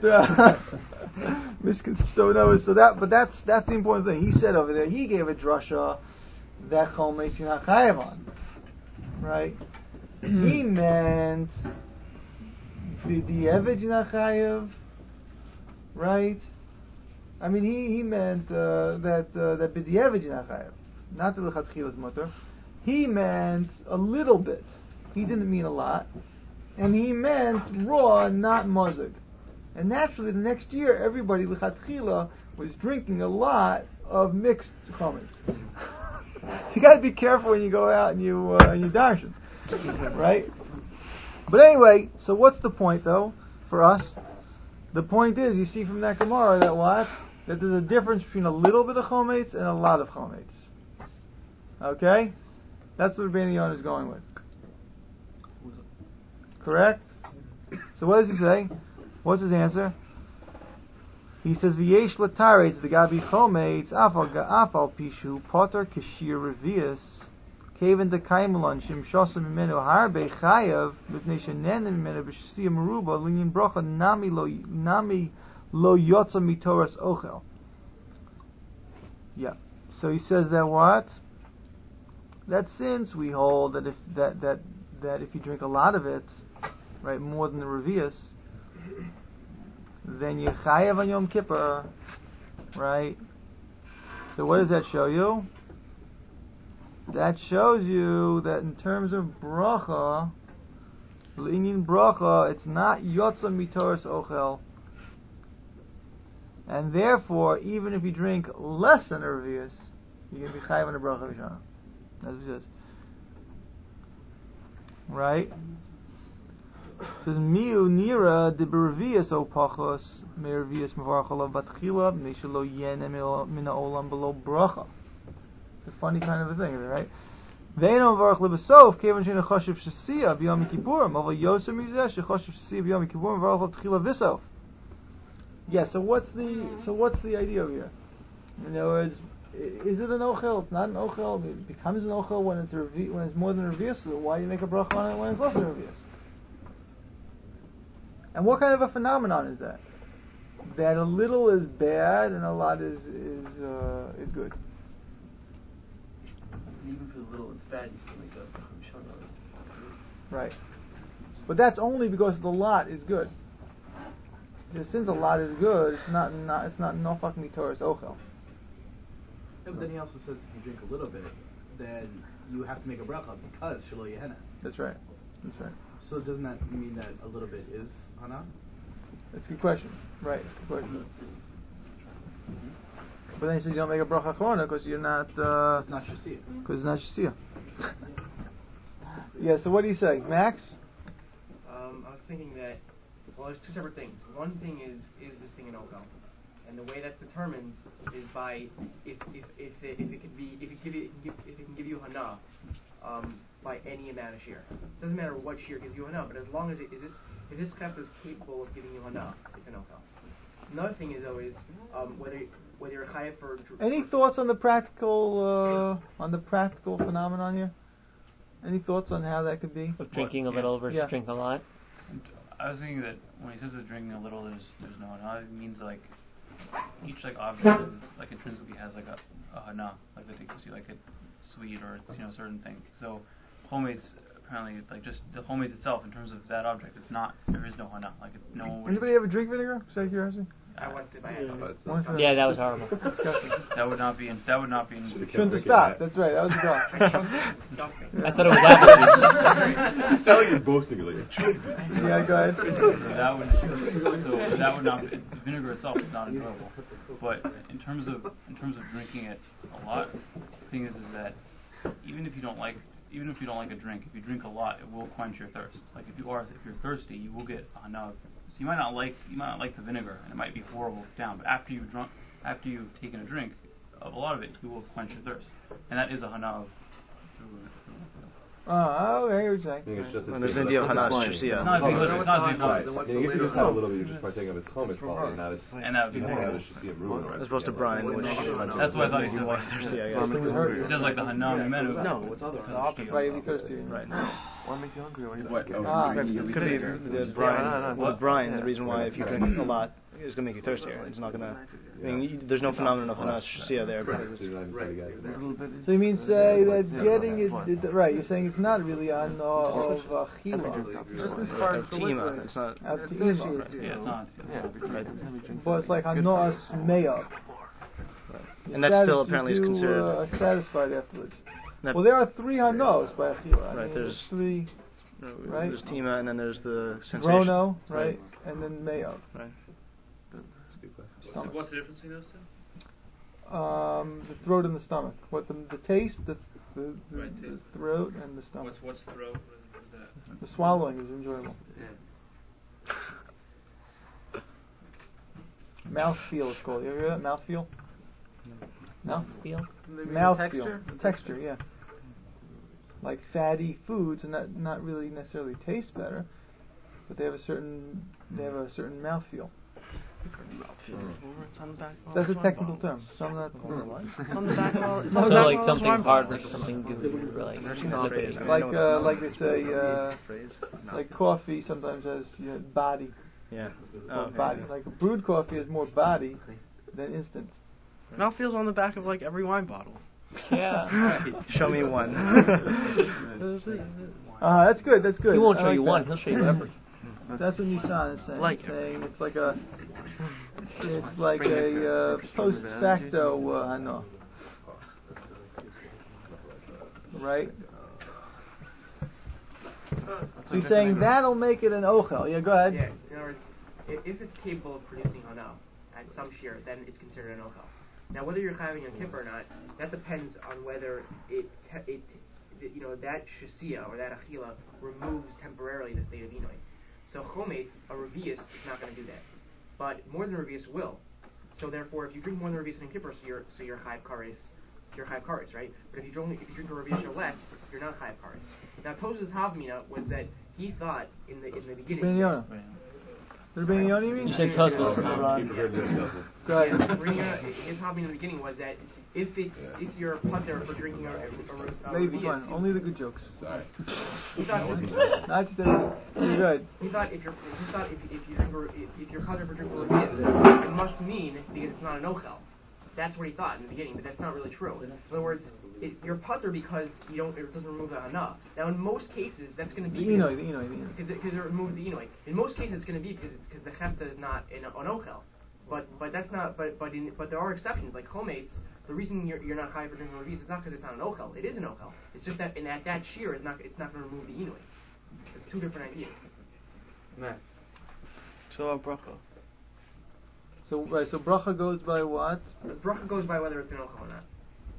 but that's the important thing. He said over there, he gave a drasha that chometz you're not chayav on, right? He meant b'di'evet you're not chayav, right? I mean, he meant that b'di'evet you're not chayav, not the l'chatchilas mutter. He meant a little bit. He didn't mean a lot, and he meant raw, not mozig. And naturally, the next year, everybody l'chatchila was drinking a lot of mixed chametz. So you got to be careful when you go out and you darshan, right? But anyway, so what's the point though for us? The point is, you see from that Gemara that what? That there's a difference between a little bit of chometz and a lot of chometz. Okay, that's what Rabbeinu Yonah is going with. Correct? So what does he say? What's his answer? He says, "V'yesh l'taretz the gabi chometz afal pishu potter kashir revius kaven de kaimelon shim shosam mimenu harbe chayav b'pnei shenen mimenu b'shasiyah meruba linyan brocha nami lo yotza mitoras ochel." Yeah. So he says that what? That since we hold that if you drink a lot of it, right, more than the revius, then you chayav on Yom Kippur, right? So what does that show you? That shows you that in terms of bracha, l'inyan bracha, it's not yotza mitoras ochel, and therefore, even if you drink less than a revius, you're going to be chayav on the bracha v'shana. That's what it says, right? says miu nira de bervius o pachos mervius mevarchalav batchila mishalo yene mina olam below bracha. It's a funny kind of a thing, right? Ve'eno mevarch lebesof kevan shena chashiv shasiya b'yom kippurim aval yosem mizeh shechashiv shasiya b'yom kippurim mevarch batchila visof. Yeah. So what's the idea over here? In other words, is it an ochel? It's not an ochel. It becomes an ochel when it's more than a revius. So why do you make a bracha on it when it's less than a revius? And what kind of a phenomenon is that? That a little is bad and a lot is good. Even for the little it's bad, you still make a shana. Right. But that's only because the lot is good. Since a lot is good, it's not no fucking Torah's ochel. Yeah, but then he also says if you drink a little bit, then you have to make a bracha because shelo yehena. That's right. So doesn't that mean that a little bit is hana? That's a good question. Right. Good question. But then he says you don't make a bracha chorona because you're not. It's not shasiya. Because it's not shasiya. Yeah. So what do you say, Max? I was thinking that there's two separate things. One thing is this thing in ochel, and the way that's determined is by if it can give you hana by any amount of shear. It doesn't matter what shear gives you hana, but as long as if this chefta is capable of giving you hana, it's an ochel. Another thing is always whether you're chayav for. Any thoughts on the practical phenomenon here? Any thoughts on how that could be? Of drinking a little versus drinking a lot. I was thinking that when he says that drinking a little, there's no hana. It means like each like object like intrinsically has like a hana, like that gives you like a sweet or certain thing. So chometz apparently like just the chometz itself in terms of that object, there is no hana. Like anybody ever drink vinegar? Just out of curiosity. I once did by Yeah, that was horrible. That would not be in. Shouldn't have stopped. That's right. That was the goal. I thought it was apple juice. You sound like you're boasting like. Yeah, go ahead. So that would not. Vinegar itself is not enjoyable. But in terms of drinking it a lot, the thing is that even if you don't like a drink, if you drink a lot, it will quench your thirst. Like if you're thirsty, you will get a hana. So you might not like the vinegar, and it might be horrible down. But after you've taken a drink of a lot of it, you will quench your thirst, and that is a hana of. Oh, okay, you're saying. There's India of hana shasiya. You can just have a little bit. You're just partaking of its chometz probably, and that would be shasiya ruin. As opposed to brine, which that's what I thought he said. Like thirsty, I guess. It says like the hana menu. No, what's other? The opposite. Why you be thirsty? Right. What makes you hungry? What? Could be the brine. Well, brine. The reason why if you drink a lot, it's going to make you thirstier. It's not going to. I mean, there's no phenomenon of hana shasiya there. So you mean say that getting it right? You're saying it's not really on of achila. Just as far as tima, it's not. Yeah, it's not. But it's like hanos meya. And that still apparently is considered satisfied afterwards. Well, there are three hanos by achila. Right. There's three. Right. There's tima, and then there's the sensation. Rono, right, and then meya. Right. So what's the difference between those two? The throat and the stomach. What the taste, the throat and the stomach. What's throat? What is that? The swallowing is enjoyable. Yeah. Mouthfeel is called. You ever hear that? Mouthfeel? Mouthfeel? Mouthfeel. Texture, yeah. Like fatty foods, and that not really necessarily taste better, but they have a certain mouthfeel. That's a technical term. It's on the back wall. So like something hard versus something gooey, like they say, like coffee sometimes has body. Yeah. Body. Like brewed coffee has more body than instant. Mouthfeel's on the back of like every wine bottle. Yeah. Right. Show me one. That's good. He won't show you one. He'll show you every. That's what Nissan is saying. Saying it's like a post facto hana. Right? So you're saying that'll make it an ochel. Yeah, go ahead. Yes. In other words, if it's capable of producing hana at some shear, then it's considered an ochel. Now, whether you're having a kippur or not, that depends on whether that shasiya or that achila removes temporarily the state of inoy. So chometz, a revius, is not going to do that. But more than a revius will. So therefore, if you drink more than a revius in Kippur, so you're chayav kares, right? But if you drink a revius or less, you're not chayav kares. Now, Tos's havmina was that he thought in the beginning. You said Tosfos. Go ahead. His havmina in the beginning was that if you're putter for drinking a revius, only the good jokes. Sorry. He thought Not you're good. He thought if you're putter for drinking a revius, it must mean because it's not an ochel. That's what he thought in the beginning, but that's not really true. In other words, you're putter because it doesn't remove the hana. Now, in most cases, that's going to be because it removes the inoi. In most cases, it's going to be because the chefta is not an ochel. But that's not. But there are exceptions like chometz. The reason you're not high for drinking revius is not because it's not an ochel. It is an ochel. It's just that that shear is not. It's not going to remove the inui. It's two different ideas. Next. So bracha. So bracha goes by what? Bracha goes by whether it's an ochel or not.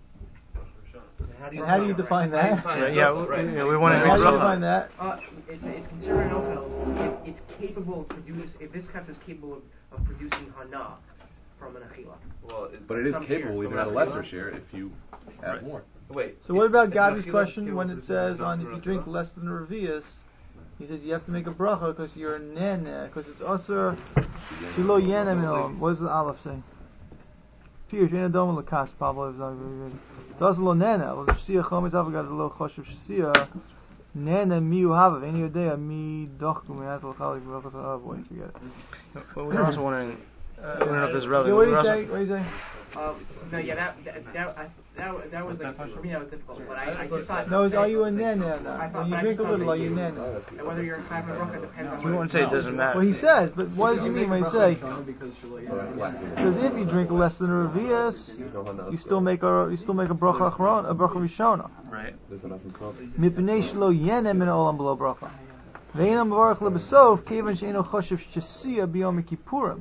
How do you define that? We want to. How do you define that? It's considered an ochel if it's capable of if this chef is capable of producing hana from an achila. Well, but it is capable even at a lesser share if you add more. Wait. So what about Gabi's question when it says if you drink less than a revius? He says you have to make a bracha because you're nene, because it's usher shelo yenem. What does the aleph say? Pirush ena dom lekas Pablo is not very good. Does lo nene? Well, shia chometz avogad lo choshev shia nene mi uhav any idea mi dochtu mi atal chalik v'achas avoid forget it. But we're also wondering. I don't know if this is relevant. What do you say? What do you say? No, yeah, that was like, for me that was difficult. But I just thought. No, are you a nene now? When you drink a little, are you nene? And whether you're high for bracha depends on. You won't say it doesn't matter. Well, he says, but what does he mean when he say? Because if you drink less than a revius, you still make a bracha achrona, a bracha rishona. Right. Mipnei shelo yenem min olam below bracha. Ve'enam mevarach lebesof kevan she'eno choshev shesiya biyom kippurim.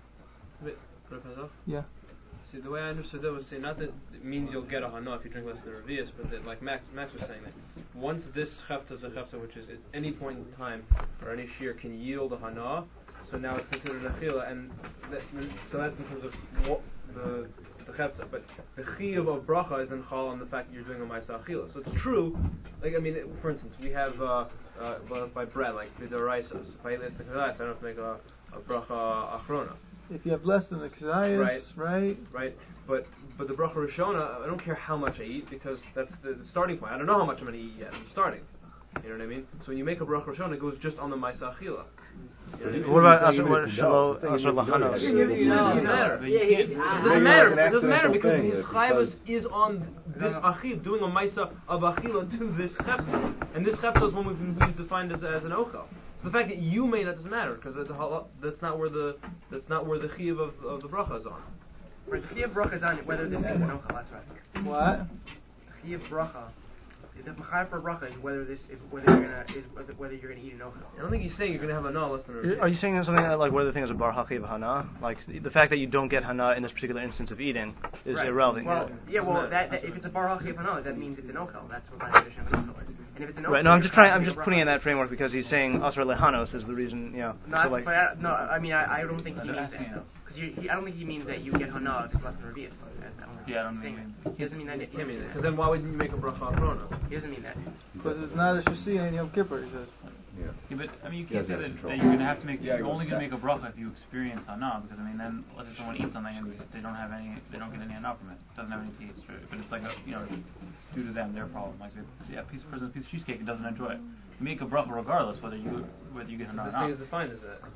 Yeah. See, the way I understood that was saying not that it means you'll get a hana if you drink less than a revius, but that, like Max was saying, that once this chefta is a chefta, which is at any point in time or any shear can yield a hana, so now it's considered an achila, and so that's in terms of what the chefta. But the chiyuv of bracha is in chal on the fact that you're doing a ma'aseh achila. So it's true. Like for instance, we have by bread like vidoraisas. If I eat less than kedais, I don't have to make a bracha achrona. If you have less than a kedais, right? But the bracha rishona, I don't care how much I eat because that's the starting point. I don't know how much I'm going to eat yet. I'm starting. You know what I mean? So when you make a bracha rishona, it goes just on the ma'aseh achila. What about asher lahanos? It doesn't matter. It doesn't matter because his chayvus is on this achil, doing a ma'aseh of achila to this chepta, and this chepta is one we've defined as an ochel. So the fact that you may not doesn't matter because that's not where the chiyuv of the bracha is on. Right, the chiyuv bracha is on whether this thing's an ochel. That's right. What? The chiyuv bracha. The chayav for bracha is whether you're gonna eat an ochel. I don't think he's saying you're gonna have a hana less than a. Are you saying something like whether the thing is a bar hachiv hana? Like the fact that you don't get hana in this particular instance of eating is irrelevant. Well, that if it's a bar hachiv hana, that means it's an ochel. That's what my definition of an ochel is. And if it's an ochel, right. No, I'm just putting in that framework because he's saying asher lehanos is the reason. No, I don't think he means that. Because I don't think he means that you get hana if it's less than revius. I don't mean that. He doesn't mean that. Because then why wouldn't you make a bracha achrona? He doesn't mean that. Because it's not a shasiya in Yom Kippur, he says. Yeah, but you can't say that you're going to have to make. You're only going to make a bracha if you experience hana, because then let's say someone eats something and they don't get any hana from it. It doesn't have any taste, but it's like it's due to them, their problem. Like a piece of cheesecake, it doesn't enjoy it. You make a bracha regardless whether you get hana or not. This thing is defined as that.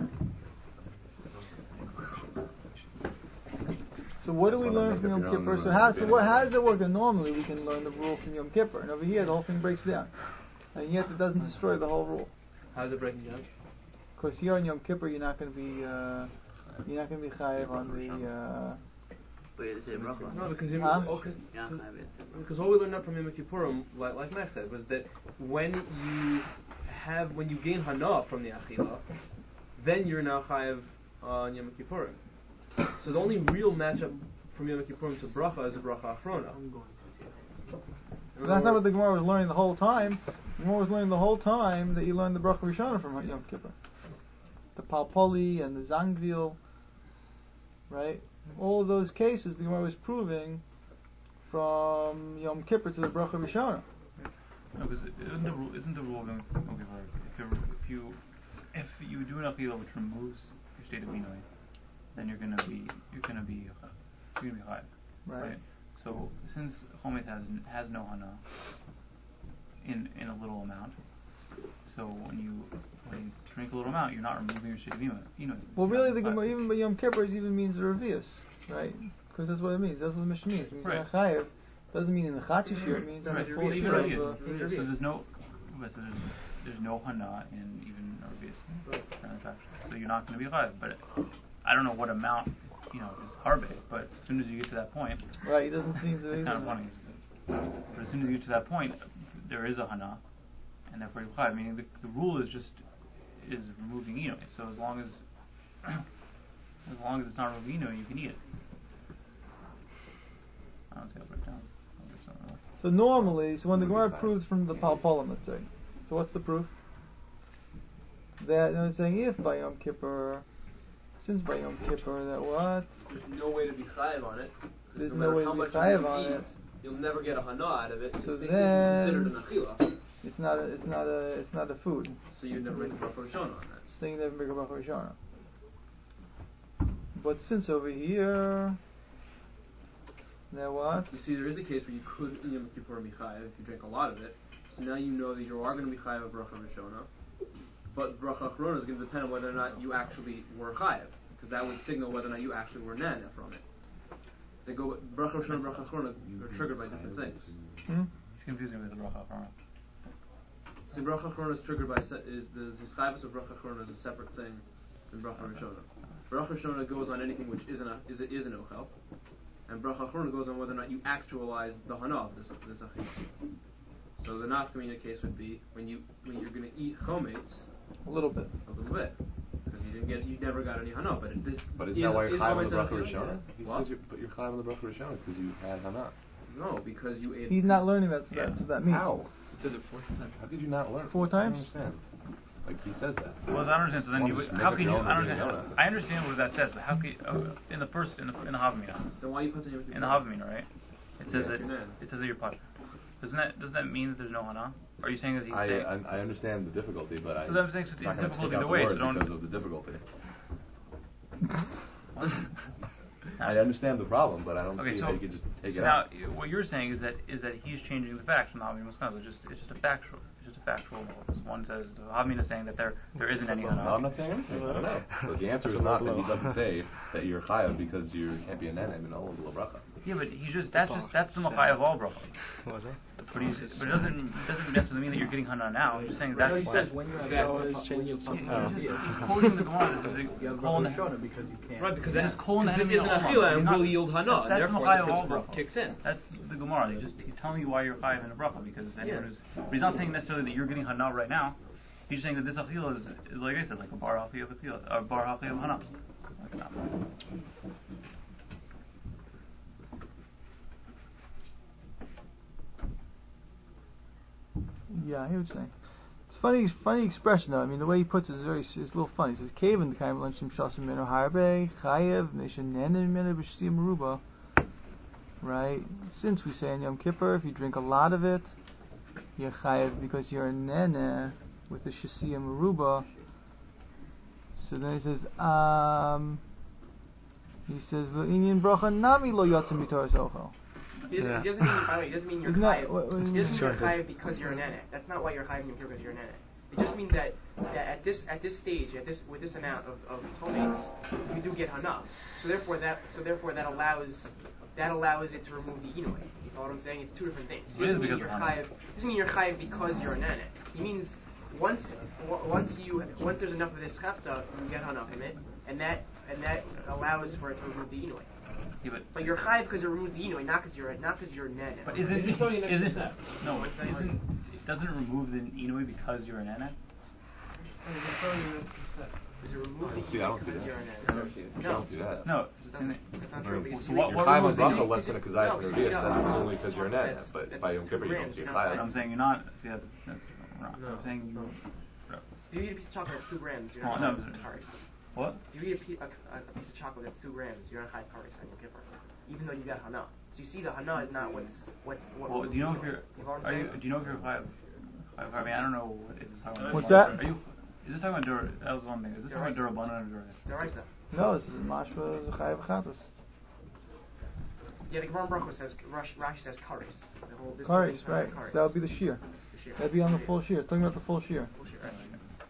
So what do we learn from Yom Kippur? So how does it work? And normally we can learn the rule from Yom Kippur, and over here the whole thing breaks down, and yet it doesn't destroy the whole rule. How is it breaking down? Because here on Yom Kippur you're not going to be chayav on the. No, because all we learned from Yom Kippurim, like Max said, was that when you gain hana from the achila, then you're now chayav on Yom Kippurim. So the only real matchup from Yom Kippurim to bracha is a bracha achrona. That's not what the Gemara was learning the whole time. The Gemara was learning the whole time that you learned the bracha rishona from Yom Kippur. the Palpoli and the Zangvil, right? All of those cases the Gemara was proving from Yom Kippur to the Bracha Rishona. No, because isn't the rule going? Okay, if you do an achila which removes your state of inui, then you're gonna be chayav, right? So since chometz has no hana in a little amount, so when you drink a little amount, you're not removing your state of inui. Well, really, the Gemara even by Yom Kippur even means the revius, right? Because that's what it means. That's what the Mishnah means. It means right. chayav. Doesn't mean in the Chatzis year. It means on the full year. So there's no hana in even revius transaction. So you're not going to be chayav. But I don't know what amount is harbe. But as soon as you get to that point, right? It doesn't seem to. It's kind of funny. But as soon as you get to that point, there is a hana, and therefore you're chayav. Meaning the rule is removing inui. So as long as it's not removing inui, you can eat it. I don't see how to put it down. So normally, when the Gemara proves from the Palpolim, let's say, so what's the proof? That it's saying if by Yom Kippur, since by Yom Kippur, that what? There's no way to be chayav on it. There's no way to be chayav on it. You'll never get a hana out of it. So then then, it's considered an achila. It's not a food. So you never make a bracha rishona on that. So you never make a bracha rishona. But since over here. Now what? You see, there is a case where you could in Yom Kippur be chayav if you drink a lot of it. So now you know that you are going to be chayav of bracha rishona, but bracha achrona is going to depend on whether or not you actually were chayav, because that would signal whether or not you actually were nana from it. They go bracha rishona and bracha achrona are triggered by different things. It's confusing with the bracha achrona. See, bracha achrona is triggered by the chayvus of bracha achrona is a separate thing than bracha rishona. Bracha rishona goes on anything which is an ochel. And bracha achrona goes on whether or not you actualize the hana of this achila. So the nafkamina case would be when you're going to eat chometz a little bit, because you never got any hana. But isn't that why you're chayav on the bracha rishona? He says you're chayav on the bracha rishona because you had hana. No, because you ate. He's not learning that. So that's what that means. How? It says it 4 times. How did you not learn? 4 times? I don't understand. Like he says that. Well, I understand. So then how can you? I understand what that says, but how can in the Havamina? Then why you put in the Havamina, right? It says that you're potter. Doesn't that mean that there's no hana? Are you saying that he's saying? I understand the difficulty, but I'm saying it's difficulty the way. So don't because of the difficulty. I understand the problem, but I don't see how you can just take it out. Now, what you're saying is that he's changing the facts from the Havamina Muskan. It's just a factual. It's just a factual. One says the Havamina is saying that there isn't any hana. No, I'm not saying anything. I don't know. But the answer is not that he doesn't say that you're chayav because you can't be a nenem in all of the bracha. Yeah, but that's the machayav all bracha. But it doesn't necessarily mean that you're getting hana now. I'm just saying that's he says when you have he's quoting the Gemara. Because you can't. Right, because this isn't achila and will yield hana, and therefore the principle kicks in. That's the Gemara. He's telling you why you're chayav in a bracha because anyone who's. But he's not saying necessarily that you're getting hana right now. He's saying that this achila is like I said, like a bar hachi of achila, or bar hachi of hana. Yeah, I hear what you're saying. It's funny expression though. I mean, the way he puts it is it's a little funny. He says, "Cave in the kaim lunchim shasim meno harbe chayev mishenenem meno b'shiyam ruba." Right? Since we say in Yom Kippur, if you drink a lot of it, you're chayev because you're a nene with the shasiyam ruba. So then he says, "L'inyan bracha nami lo yotzim mitoras ochel." It doesn't mean you're chayav. It doesn't mean you're chayav because you're a nene. That's not why you're chayav because you're a nene. It just means that at this stage, with this amount of chometz, you do get hana. So therefore that allows it to remove the inui. You know what I'm saying? It's two different things. It doesn't mean you're chayav because you're a nene. He means once there's enough of this chafza, you get hana from it, and that allows for it to remove the inui. Yeah, but you're chayav because it removes the inui, not because you're nene. But doesn't it remove the inui because you're a nene? Does it remove the inui because you're a nene? I don't see that. No. That's not true. So what chayav on bracha less than a kazayas and revius. That's only because you're a nene. But by Yom Kippur you don't see a chayav. I'm saying you're not. See, that's wrong. I'm saying If you eat a piece of chocolate that's 2 grams, you're Oh, not no. kares. What? If you eat a piece of chocolate that's 2 grams, you're on high kares on Yom Kippur, even though you got hana. So you see, the hana is not what. Well, do you know if you're? You know what I'm Are you? saying? Do you know if you're five? I mean, I don't know what is this talking about. What's that? Are you? Is this talking about dur? That was one thing. Is this talking about durabanan or durai? Deraisa. No, this is mashma chayav chatas. Yeah, the Gemara in Brachos says Rashi says kares. The whole this Kares, whole right? thing is So that would be the shear. The shear. That'd be on the full shear. Talking about the full shear. Full shear, right.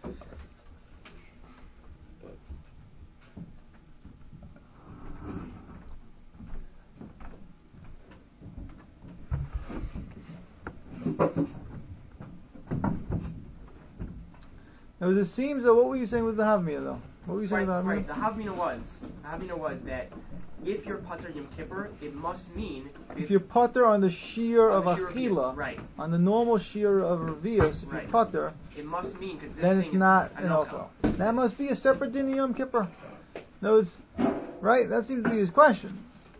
Now, it seems that what were you saying with the Havmina though? What were you saying with the Havmina? Right. The Havmina was that if you're Pater Yom Kippur, it must mean If you're Pater on the shear of the shear of Achila, Revius, right. on the normal shear of Revius, if Right. you're Pater, it must mean because this then thing it's not is an Ochel. That must be a separate din of Yom Kippur. No, right? That seems to be his question.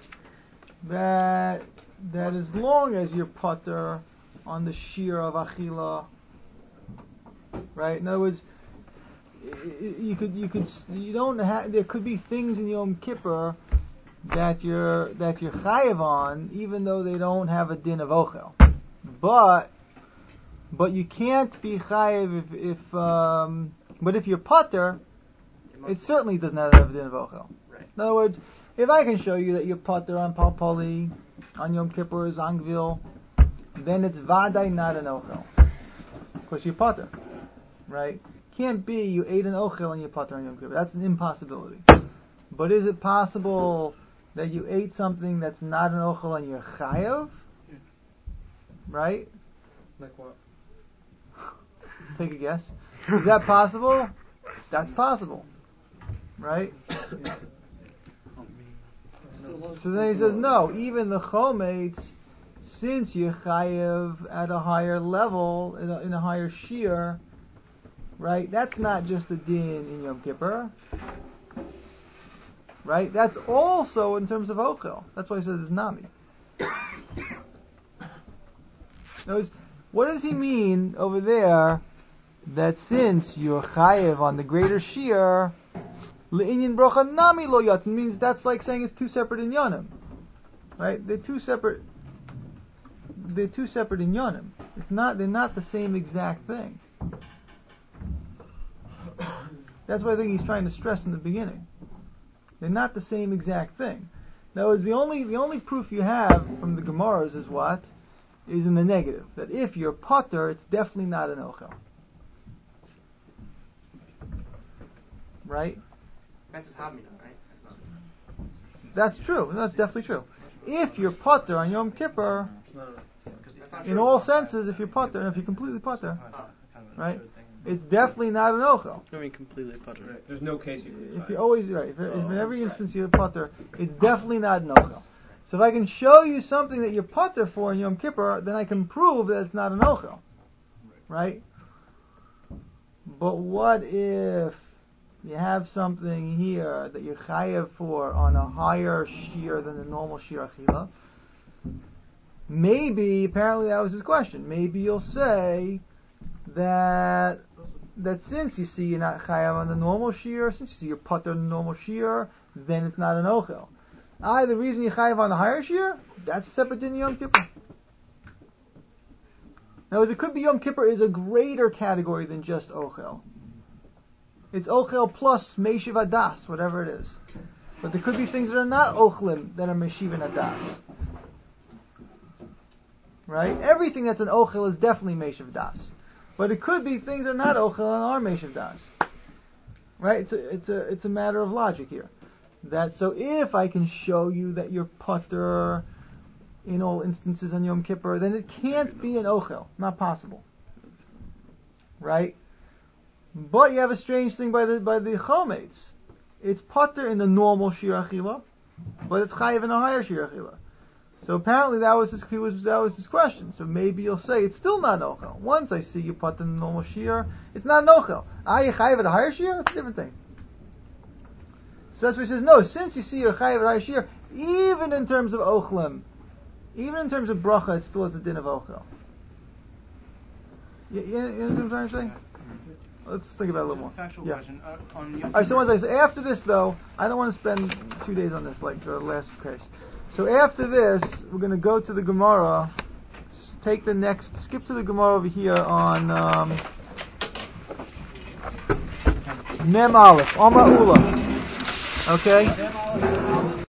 That as long as you're Pater on the shear of Achila, right? In other words, you don't have. There could be things in Yom Kippur that you're chayav on, even though they don't have a din of ochel. But you can't be chayav but if you're pater, it certainly does not have a din of ochel. Right. In other words, if I can show you that you're pater on palpali, on Yom Kippur, zangvil, then it's vaday not an ochel, because you're pater, right? Can't be you ate an ochel and you're pater on Yom Kippur. That's an impossibility. But is it possible that you ate something that's not an ochel and you're chayav? Right? Like what? Take a guess. Is that possible? That's possible. Right? So then he says, no, even the chomates, since you're chayav at a higher level, in a higher shear, right? That's not just a din in Yom Kippur. Right? That's also in terms of ochel. That's why he says it's nami. Notice, what does he mean over there that since you're chayev on the greater shear, le'inyan bracha nami lo yatin, means that's like saying it's two separate inyanim. Right? They're two separate inyanim. They're not the same exact thing. That's what I think he's trying to stress in the beginning. They're not the same exact thing. Now, the only proof you have from the Gemaras is what? Is in the negative. That if you're pater, it's definitely not an ochel. Right? That's his Havmina, right? That's true. That's definitely true. If you're pater on Yom Kippur, in all senses, if you're pater, and if you're completely pater, right? It's definitely not an ochel. I mean, completely putter. Right. There's no case you can If you're always right, if in every instance you're putter, it's definitely not an ochel. So if I can show you something that you're putter for in Yom Kippur, then I can prove that it's not an ochel, right? But what if you have something here that you're chayav for on a higher shear than the normal shear achila? Maybe, apparently that was his question. Maybe you'll say that since you see you're not chayav on the normal shear, since you see you're putter on the normal shear, then it's not an ochel. The reason you're chayav on the higher shear, that's separate than Yom Kippur. Now, it could be Yom Kippur is a greater category than just ochel. It's ochel plus meishiv adas, whatever it is. But there could be things that are not ochlim that are meishiv and adas. Right? Everything that's an ochel is definitely meishiv adas. But it could be things that are not ochel and are meishiv das. Right? It's a matter of logic here. So if I can show you that you're putter in all instances on Yom Kippur, then it can't be an ochel. Not possible. Right? But you have a strange thing by the chomates. It's putter in the normal shir achila, but it's chayiv in a higher shir achila. So apparently that was his question. So maybe you'll say it's still not an ochel. Once I see you put in the normal shear, it's not an ochel. You chayiv at a higher shear? That's a different thing. So that's why he says, no, since you see you chayiv at a higher shear, even in terms of ochlim, even in terms of bracha, it's still at the din of ochel. You understand what I'm trying to say? Let's think about it a little more. Factual Yeah. question. On Yom All right, so one second. So after this, though, I don't want to spend 2 days on this like the last case. So after this, we're going to go to the Gemara. Skip to the Gemara over here on Mem Aleph, Omar Ula. Okay?